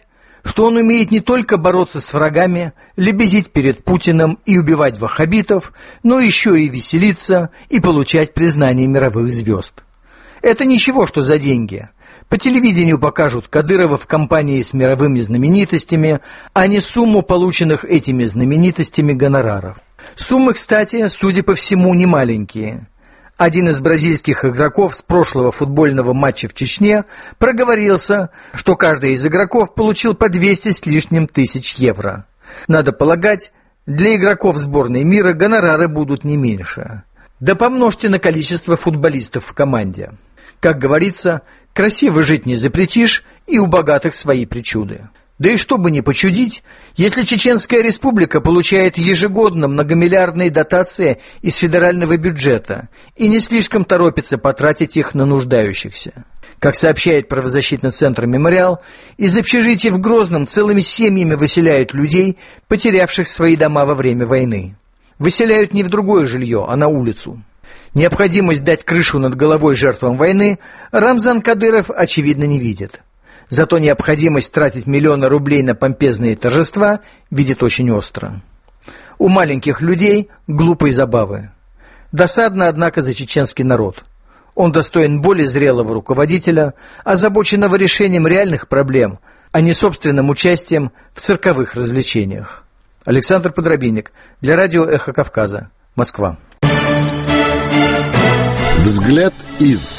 что он умеет не только бороться с врагами, лебезить перед Путиным и убивать ваххабитов, но еще и веселиться и получать признание мировых звезд. Это ничего, что за деньги. По телевидению покажут Кадырова в компании с мировыми знаменитостями, а не сумму полученных этими знаменитостями гонораров. Суммы, кстати, судя по всему, не маленькие. Один из бразильских игроков с прошлого футбольного матча в Чечне проговорился, что каждый из игроков получил по двести с лишним тысяч евро. Надо полагать, для игроков сборной мира гонорары будут не меньше. Да помножьте на количество футболистов в команде. Как говорится, красиво жить не запретишь, и у богатых свои причуды. Да и чтобы не почудить, если Чеченская Республика получает ежегодно многомиллиардные дотации из федерального бюджета и не слишком торопится потратить их на нуждающихся. Как сообщает правозащитный центр «Мемориал», из общежитий в Грозном целыми семьями выселяют людей, потерявших свои дома во время войны. Выселяют не в другое жилье, а на улицу. Необходимость дать крышу над головой жертвам войны Рамзан Кадыров, очевидно, не видит. Зато необходимость тратить миллионы рублей на помпезные торжества видит очень остро. У маленьких людей глупые забавы. Досадно, однако, за чеченский народ. Он достоин более зрелого руководителя, озабоченного решением реальных проблем, а не собственным участием в цирковых развлечениях. Александр Подробинник для радио «Эхо Кавказа», Москва.
Взгляд из...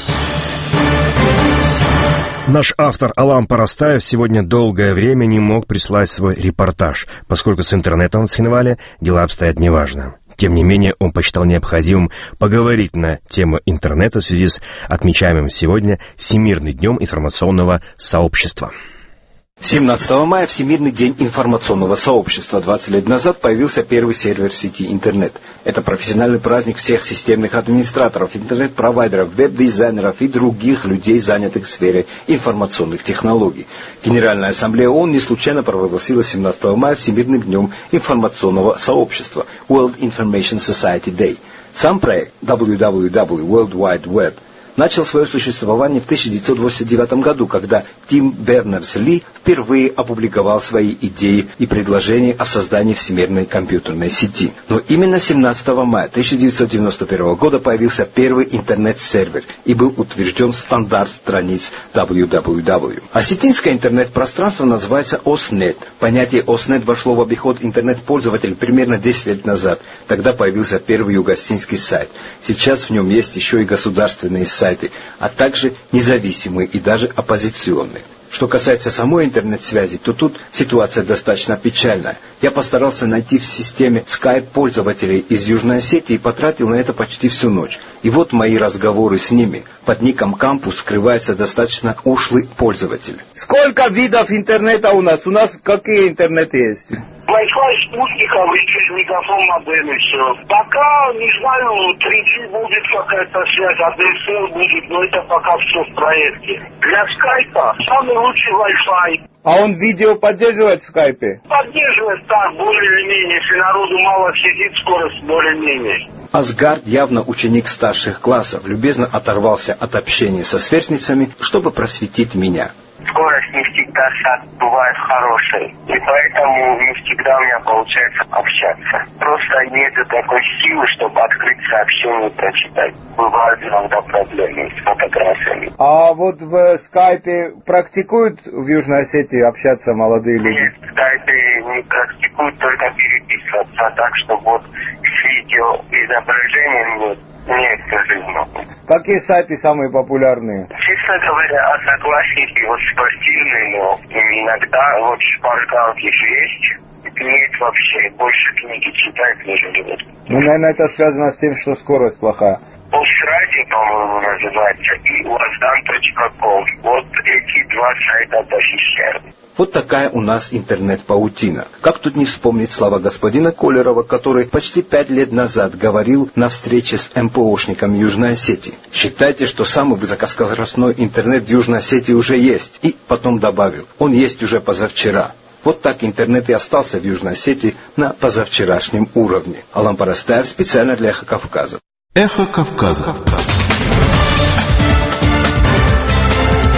Наш автор Алам Парастаев сегодня долгое время не мог прислать свой репортаж, поскольку с интернетом в Цхинвале дела обстоят неважно. Тем не менее, он посчитал необходимым поговорить на тему интернета в связи с отмечаемым сегодня Всемирным днем информационного сообщества.
семнадцатого мая Всемирный день информационного сообщества. двадцать лет назад появился первый сервер сети интернет. Это профессиональный праздник всех системных администраторов, интернет-провайдеров, веб-дизайнеров и других людей, занятых в сфере информационных технологий. Генеральная ассамблея ООН не случайно провозгласила семнадцатого мая Всемирным днем информационного сообщества World Information Society Day. Сам проект дабл ю дабл ю дабл ю World Wide Web начал свое существование в тысяча девятьсот восемьдесят девятом году, когда Тим Бернерс-Ли впервые опубликовал свои идеи и предложения о создании всемирной компьютерной сети. Но именно семнадцатого мая тысяча девятьсот девяносто первого года появился первый интернет-сервер и был утвержден стандарт страниц дабл ю дабл ю дабл ю. Осетинское интернет-пространство называется ОСНЕТ. Понятие ОСНЕТ вошло в обиход интернет-пользователей примерно десять лет назад. Тогда появился первый югославский сайт. Сейчас в нем есть еще и государственные сайты. сайты, а также независимые и даже оппозиционные. Что касается самой интернет-связи, то тут ситуация достаточно печальная. Я постарался найти в системе Skype пользователей из Южной Осетии и потратил на это почти всю ночь. И вот мои разговоры с ними. Под ником «Кампус» скрывается достаточно ушлый пользователь.
Сколько видов интернета у нас? У нас какие интернеты есть?
Wi-Fi, спутниковый, через мегафон модем и все. Пока, не знаю, три джи будет какая-то связь, а ди эс эл будет, но это пока все в проекте. Для скайпа самый лучший Wi-Fi.
А он видео поддерживает в скайпе?
Поддерживает, так, более-менее. Если народу мало сидит, скорость более-менее.
Асгард, явно ученик старших классов, любезно оторвался от общения со сверстницами, чтобы просветить меня.
Скорость не всегда бывает хорошей, и поэтому не всегда у меня получается общаться. Просто нету такой силы, чтобы открыть сообщение и прочитать. Бывают иногда проблемы с фотографиями.
А вот в скайпе практикуют в Южной Осетии общаться молодые люди?
Нет, в скайпе не практикуют, только переписываться, так что вот с видео изображением нет. Нет, к сожалению.
Какие сайты самые популярные?
Честно говоря, одноклассники вот спортивные, но иногда вот шпаргалки есть. Нет вообще, больше книги читать, нежели вот.
Ну, наверное, это связано с тем, что скорость плохая.
Пострадио, по-моему, называется, и уаздан точка ком. Вот эти два сайта защищают.
Вот такая у нас интернет-паутина. Как тут не вспомнить слова господина Колерова, который почти пять лет назад говорил на встрече с эм пэ о-шником Южной Осетии. Считайте, что самый высокоскоростной интернет в Южной Осетии уже есть. И потом добавил, он есть уже позавчера. Вот так интернет и остался в Южной Осетии на позавчерашнем уровне. Алам Парастаев специально для Эхо Кавказа.
Эхо Кавказа.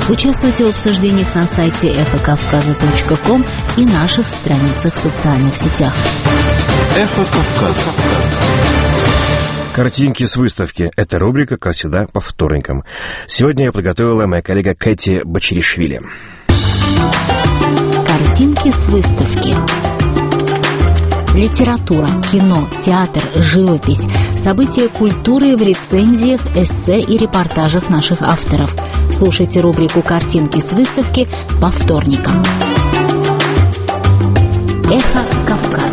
Участвуйте в обсуждениях на сайте эхо кавказа точка ком и наших страницах в социальных сетях.
Эхо Кавказа. Картинки с выставки. Это рубрика, как всегда, по вторникам. Сегодня я подготовила моя коллега Кэти Бочеришвили.
Картинки с выставки. Литература, кино, театр, живопись, события культуры в рецензиях, эссе и репортажах наших авторов. Слушайте рубрику «Картинки с выставки» по вторникам. Эхо Кавказа.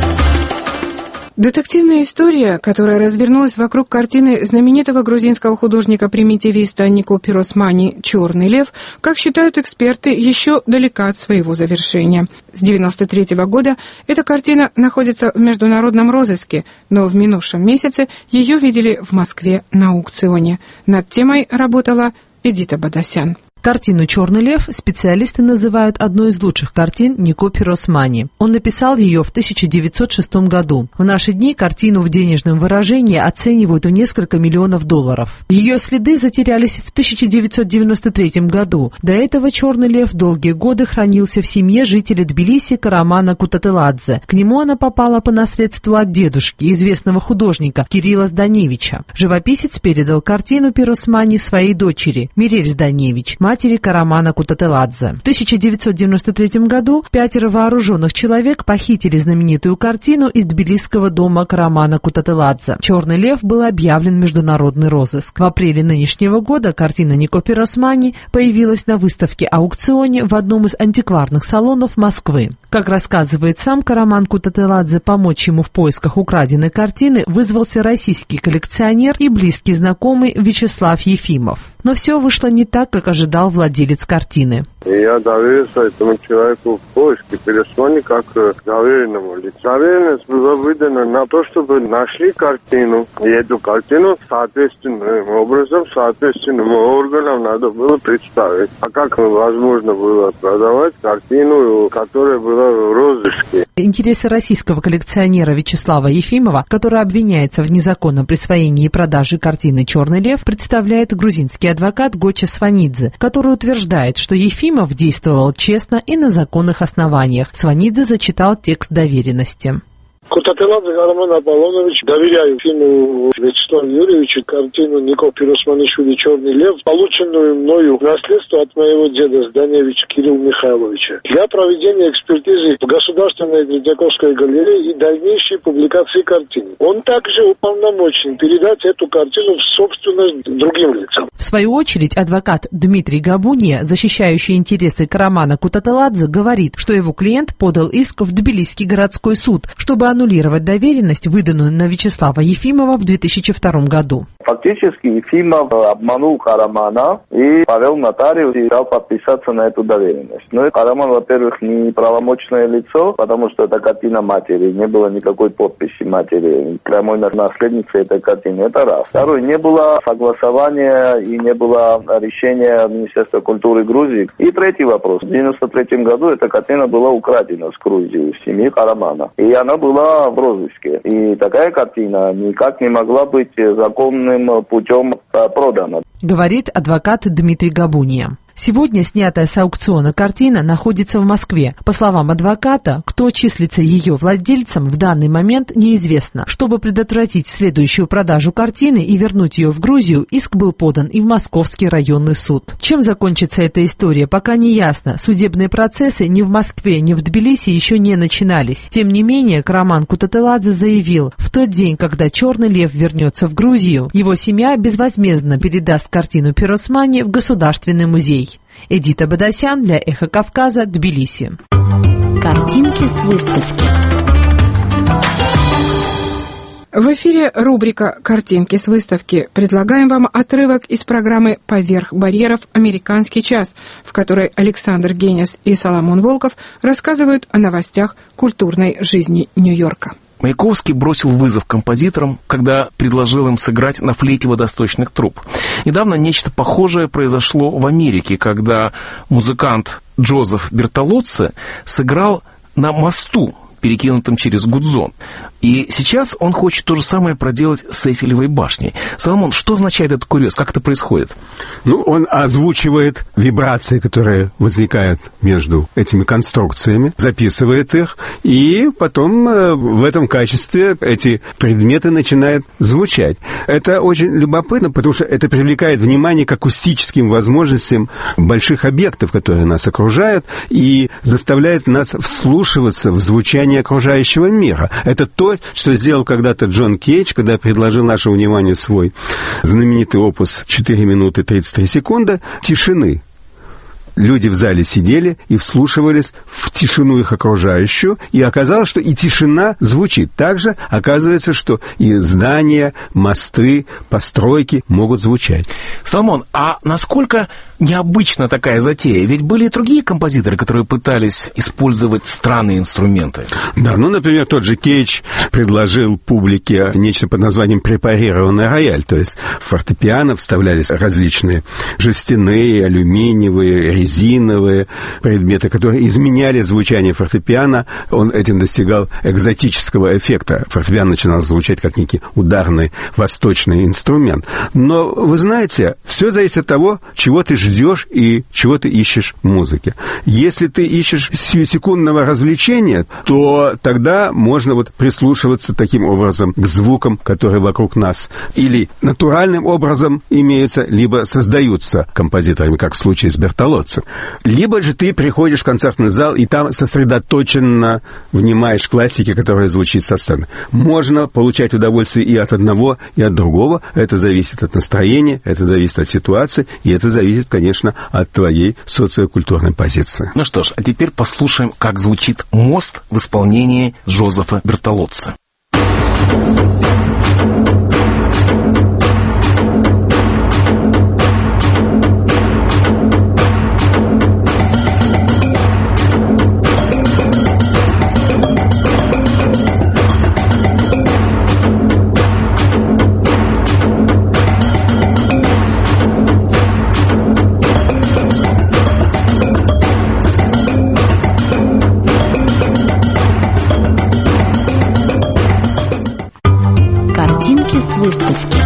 Детективная история, которая развернулась вокруг картины знаменитого грузинского художника-примитивиста Нико Пиросмани «Черный лев», как считают эксперты, еще далека от своего завершения. С девяносто третьего года эта картина находится в международном розыске, но в минувшем месяце ее видели в Москве на аукционе. Над темой работала Эдита Бадасян.
Картину «Черный лев» специалисты называют одной из лучших картин Нико Пиросмани. Он написал ее в тысяча девятьсот шестом году. В наши дни картину в денежном выражении оценивают в несколько миллионов долларов. Ее следы затерялись в тысяча девятьсот девяносто третьем году. До этого «Черный лев» долгие годы хранился в семье жителя Тбилиси Карамана Кутателадзе. К нему она попала по наследству от дедушки, известного художника Кирилла Зданевича. Живописец передал картину Пиросмани своей дочери Мирель Зданевич, матери Карамана Кутателадзе. В тысяча девятьсот девяносто третьем году пятеро вооруженных человек похитили знаменитую картину из тбилисского дома Карамана Кутателадзе. «Черный лев» был объявлен в международный розыск. В апреле нынешнего года картина Нико Пиросмани появилась на выставке-аукционе в одном из антикварных салонов Москвы. Как рассказывает сам Караман Кутателадзе, помочь ему в поисках украденной картины вызвался российский коллекционер и близкий знакомый Вячеслав Ефимов. Но все вышло не так, как ожидал владелец картины.
Я доверился этому человеку в поиске Пиросмани как доверенному лицу. Доверенность была выдана на то, чтобы нашли картину. И эту картину соответственным образом, соответственным органам надо было представить. А как возможно было продавать картину, которая была в розыске?
Интересы российского коллекционера Вячеслава Ефимова, который обвиняется в незаконном присвоении и продаже картины «Черный лев», представляет грузинский адвокат Гоча Сванидзе, который утверждает, что Ефимов действовал честно и на законных основаниях. Сванидзе зачитал текст доверенности.
Кутателадзе Караман Аполлонович, доверяю Ефимову Вячеславу Юрьевичу картину Нико Пиросманишвили «Черный лев», полученную мною в наследство от моего деда Зданевича Кирилла Михайловича, для проведения экспертизы в Государственной Третьяковской галерее и дальнейшей публикации картины. Он также уполномочен передать эту картину в собственность другим лицам.
В свою очередь, адвокат Дмитрий Габунья, защищающий интересы Карамана Кутателадзе, говорит, что его клиент подал иск в Тбилисский городской суд, чтобы аннулировать доверенность, выданную на Вячеслава Ефимова в две тысячи втором году.
Фактически Ефимов обманул Карамана и повел нотариус и дал подписаться на эту доверенность. Ну, Караман, во-первых, не правомочное лицо, потому что это картина матери, не было никакой подписи матери, прямой наследницы этой картины. Это раз. Второй, не было согласования и не было решения Министерства культуры Грузии. И третий вопрос. В девяносто третьем году эта картина была украдена с Грузии в семье Карамана. И она была в розыске. И такая картина никак не могла быть законным путем продана.
Говорит адвокат Дмитрий Габунья. Сегодня снятая с аукциона картина находится в Москве. По словам адвоката, кто числится ее владельцем, в данный момент неизвестно. Чтобы предотвратить следующую продажу картины и вернуть ее в Грузию, иск был подан и в Московский районный суд. Чем закончится эта история, пока не ясно. Судебные процессы ни в Москве, ни в Тбилиси еще не начинались. Тем не менее, Караман Кутателадзе заявил, в тот день, когда «Черный лев» вернется в Грузию, его семья безвозмездно передаст картину Пиросмани в Государственный музей. Эдита Бадасян для «Эхо Кавказа», Тбилиси.
Картинки с выставки.
В эфире рубрика «Картинки с выставки». Предлагаем вам отрывок из программы «Поверх барьеров. Американский час», в которой Александр Генис и Соломон Волков рассказывают о новостях культурной жизни Нью-Йорка.
Маяковский бросил вызов композиторам, когда предложил им сыграть на флейте водосточных труб. Недавно нечто похожее произошло в Америке, когда музыкант Джозеф Бертолоцци сыграл на мосту перекинутым через Гудзон. И сейчас он хочет то же самое проделать с Эйфелевой башней. Соломон, что означает этот курьез? Как это происходит?
Ну, он озвучивает вибрации, которые возникают между этими конструкциями, записывает их, и потом э, в этом качестве эти предметы начинают звучать. Это очень любопытно, потому что это привлекает внимание к акустическим возможностям больших объектов, которые нас окружают, и заставляет нас вслушиваться в звучание окружающего мира. Это то, что сделал когда-то Джон Кейдж, когда предложил нашему вниманию свой знаменитый опус четыре минуты тридцать три секунды тишины. Люди в зале сидели и вслушивались в тишину их окружающую, и оказалось, что и тишина звучит. Также оказывается, что и здания, мосты, постройки могут звучать.
Соломон, а насколько необычна такая затея? Ведь были и другие композиторы, которые пытались использовать странные инструменты.
Да, ну, например, тот же Кейдж предложил публике нечто под названием препарированный рояль, то есть в фортепиано вставлялись различные жестяные, алюминиевые, резиновые предметы, которые изменяли звучание фортепиано. Он этим достигал экзотического эффекта. Фортепиано начинал звучать как некий ударный восточный инструмент. Но, вы знаете, все зависит от того, чего ты ждешь и чего ты ищешь в музыке. Если ты ищешь сиюсекундного развлечения, то тогда можно вот прислушиваться таким образом к звукам, которые вокруг нас. Или натуральным образом имеются, либо создаются композиторами, как в случае с Бертолоцци. Либо же ты приходишь в концертный зал и там сосредоточенно внимаешь классике, которая звучит со сцены. Можно получать удовольствие и от одного, и от другого. Это зависит от настроения, это зависит от ситуации, и это зависит, конечно, от твоей социокультурной позиции.
Ну что ж, а теперь послушаем, как звучит «Мост» в исполнении Жозефа Бертолоцци.
С выставки.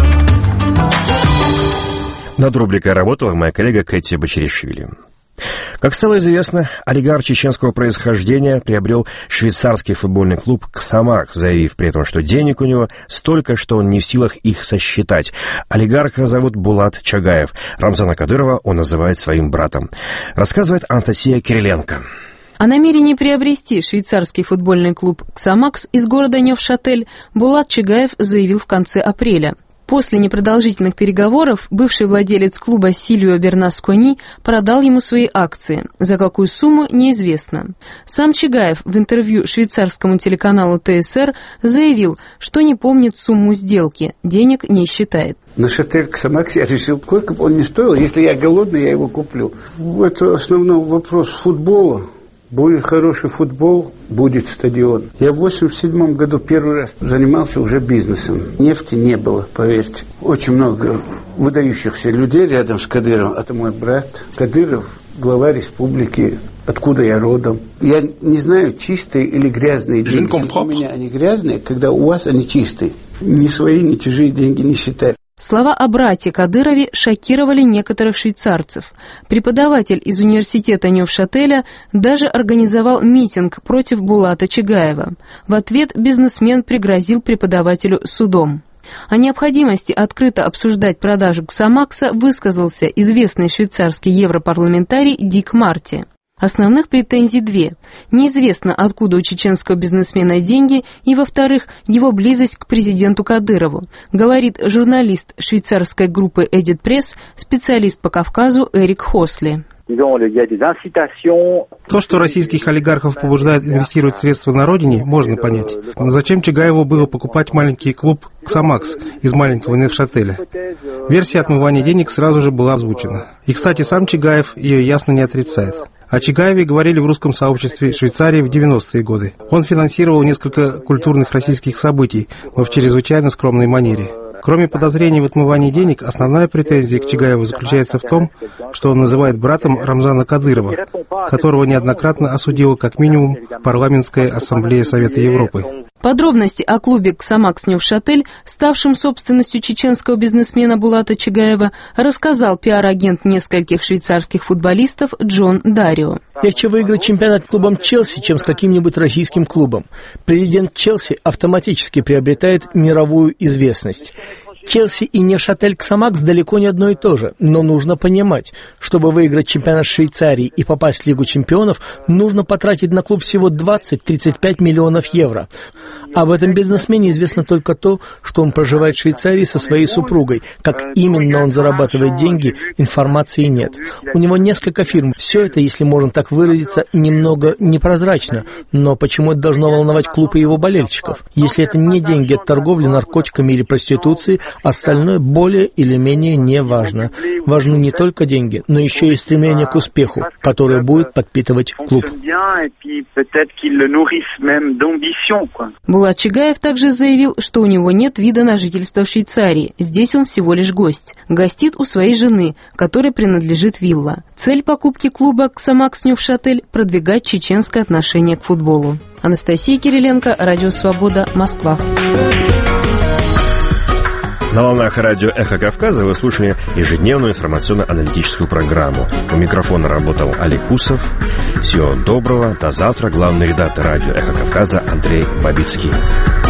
Над рубрикой работала моя коллега Кэти Бочеришвили. Как стало известно, олигарх чеченского происхождения приобрел швейцарский футбольный клуб «Ксамакс», заявив при этом, что денег у него столько, что он не в силах их сосчитать. Олигарха зовут Булат Чагаев. Рамзана Кадырова он называет своим братом. Рассказывает Анастасия Кириленко.
О намерении приобрести швейцарский футбольный клуб «Ксамакс» из города Невшатель Булат Чагаев заявил в конце апреля. После непродолжительных переговоров бывший владелец клуба Сильвио Бернаскони продал ему свои акции. За какую сумму, неизвестно. Сам Чагаев в интервью швейцарскому телеканалу Т С Р заявил, что не помнит сумму сделки, денег не считает.
На шатель Ксамакс я решил, сколько бы он ни стоил, если я голодный, я его куплю. Это основной вопрос футбола. Будет хороший футбол, будет стадион. Я в восемьдесят седьмом году первый раз занимался уже бизнесом. Нефти не было, поверьте. Очень много выдающихся людей рядом с Кадыровым. Это мой брат Кадыров, глава республики, откуда я родом. Я не знаю, чистые или грязные деньги. У меня они грязные, когда у вас они чистые. Ни свои, ни чужие деньги не считаю.
Слова о брате Кадырове шокировали некоторых швейцарцев. Преподаватель из университета Невшателя даже организовал митинг против Булата Чагаева. В ответ бизнесмен пригрозил преподавателю судом. О необходимости открыто обсуждать продажу Ксамакса высказался известный швейцарский европарламентарий Дик Марти. Основных претензий две. Неизвестно, откуда у чеченского бизнесмена деньги, и, во-вторых, его близость к президенту Кадырову, говорит журналист швейцарской группы «Эдит Пресс», специалист по Кавказу Эрик Хосли.
То, что российских олигархов побуждает инвестировать средства на родине, можно понять. Но зачем Чагаеву было покупать маленький клуб «Ксамакс» из маленького Невшателя? Версия отмывания денег сразу же была озвучена. И, кстати, сам Чагаев ее ясно не отрицает. О Чагаеве говорили в русском сообществе Швейцарии в девяностые годы. Он финансировал несколько культурных российских событий, но в чрезвычайно скромной манере. Кроме подозрений в отмывании денег, основная претензия к Чигаеву заключается в том, что он называет братом Рамзана Кадырова, которого неоднократно осудила как минимум Парламентская ассамблея Совета Европы.
Подробности о клубе «Ксамакс Невшатель», ставшем собственностью чеченского бизнесмена Булата Чигаева, рассказал пиар-агент нескольких швейцарских футболистов Джон Дарио.
Легче выиграть чемпионат клубом Челси, чем с каким-нибудь российским клубом. Президент Челси автоматически приобретает мировую известность. Челси и Невшатель Ксамакс далеко не одно и то же, но нужно понимать, чтобы выиграть чемпионат Швейцарии и попасть в Лигу чемпионов, нужно потратить на клуб всего двадцать-тридцать пять миллионов евро. Об этом бизнесмене известно только то, что он проживает в Швейцарии со своей супругой. Как именно он зарабатывает деньги, информации нет. У него несколько фирм. Все это, если можно так выразиться, немного непрозрачно. Но почему это должно волновать клуб и его болельщиков? Если это не деньги от торговли наркотиками или проституции, остальное более или менее не важно. Важны не только деньги, но еще и стремление к успеху, которое будет подпитывать клуб.
Булат Чигаев также заявил, что у него нет вида на жительство в Швейцарии. Здесь он всего лишь гость. Гостит у своей жены, которой принадлежит вилла. Цель покупки клуба «Ксамакс Невшатель» – продвигать чеченское отношение к футболу. Анастасия Кириленко, Радио Свобода, Москва.
На волнах радио «Эхо Кавказа» вы слушали ежедневную информационно-аналитическую программу. У микрофона работал Олег Кусов. Всего доброго. До завтра. Главный редактор радио «Эхо Кавказа» Андрей Бабицкий.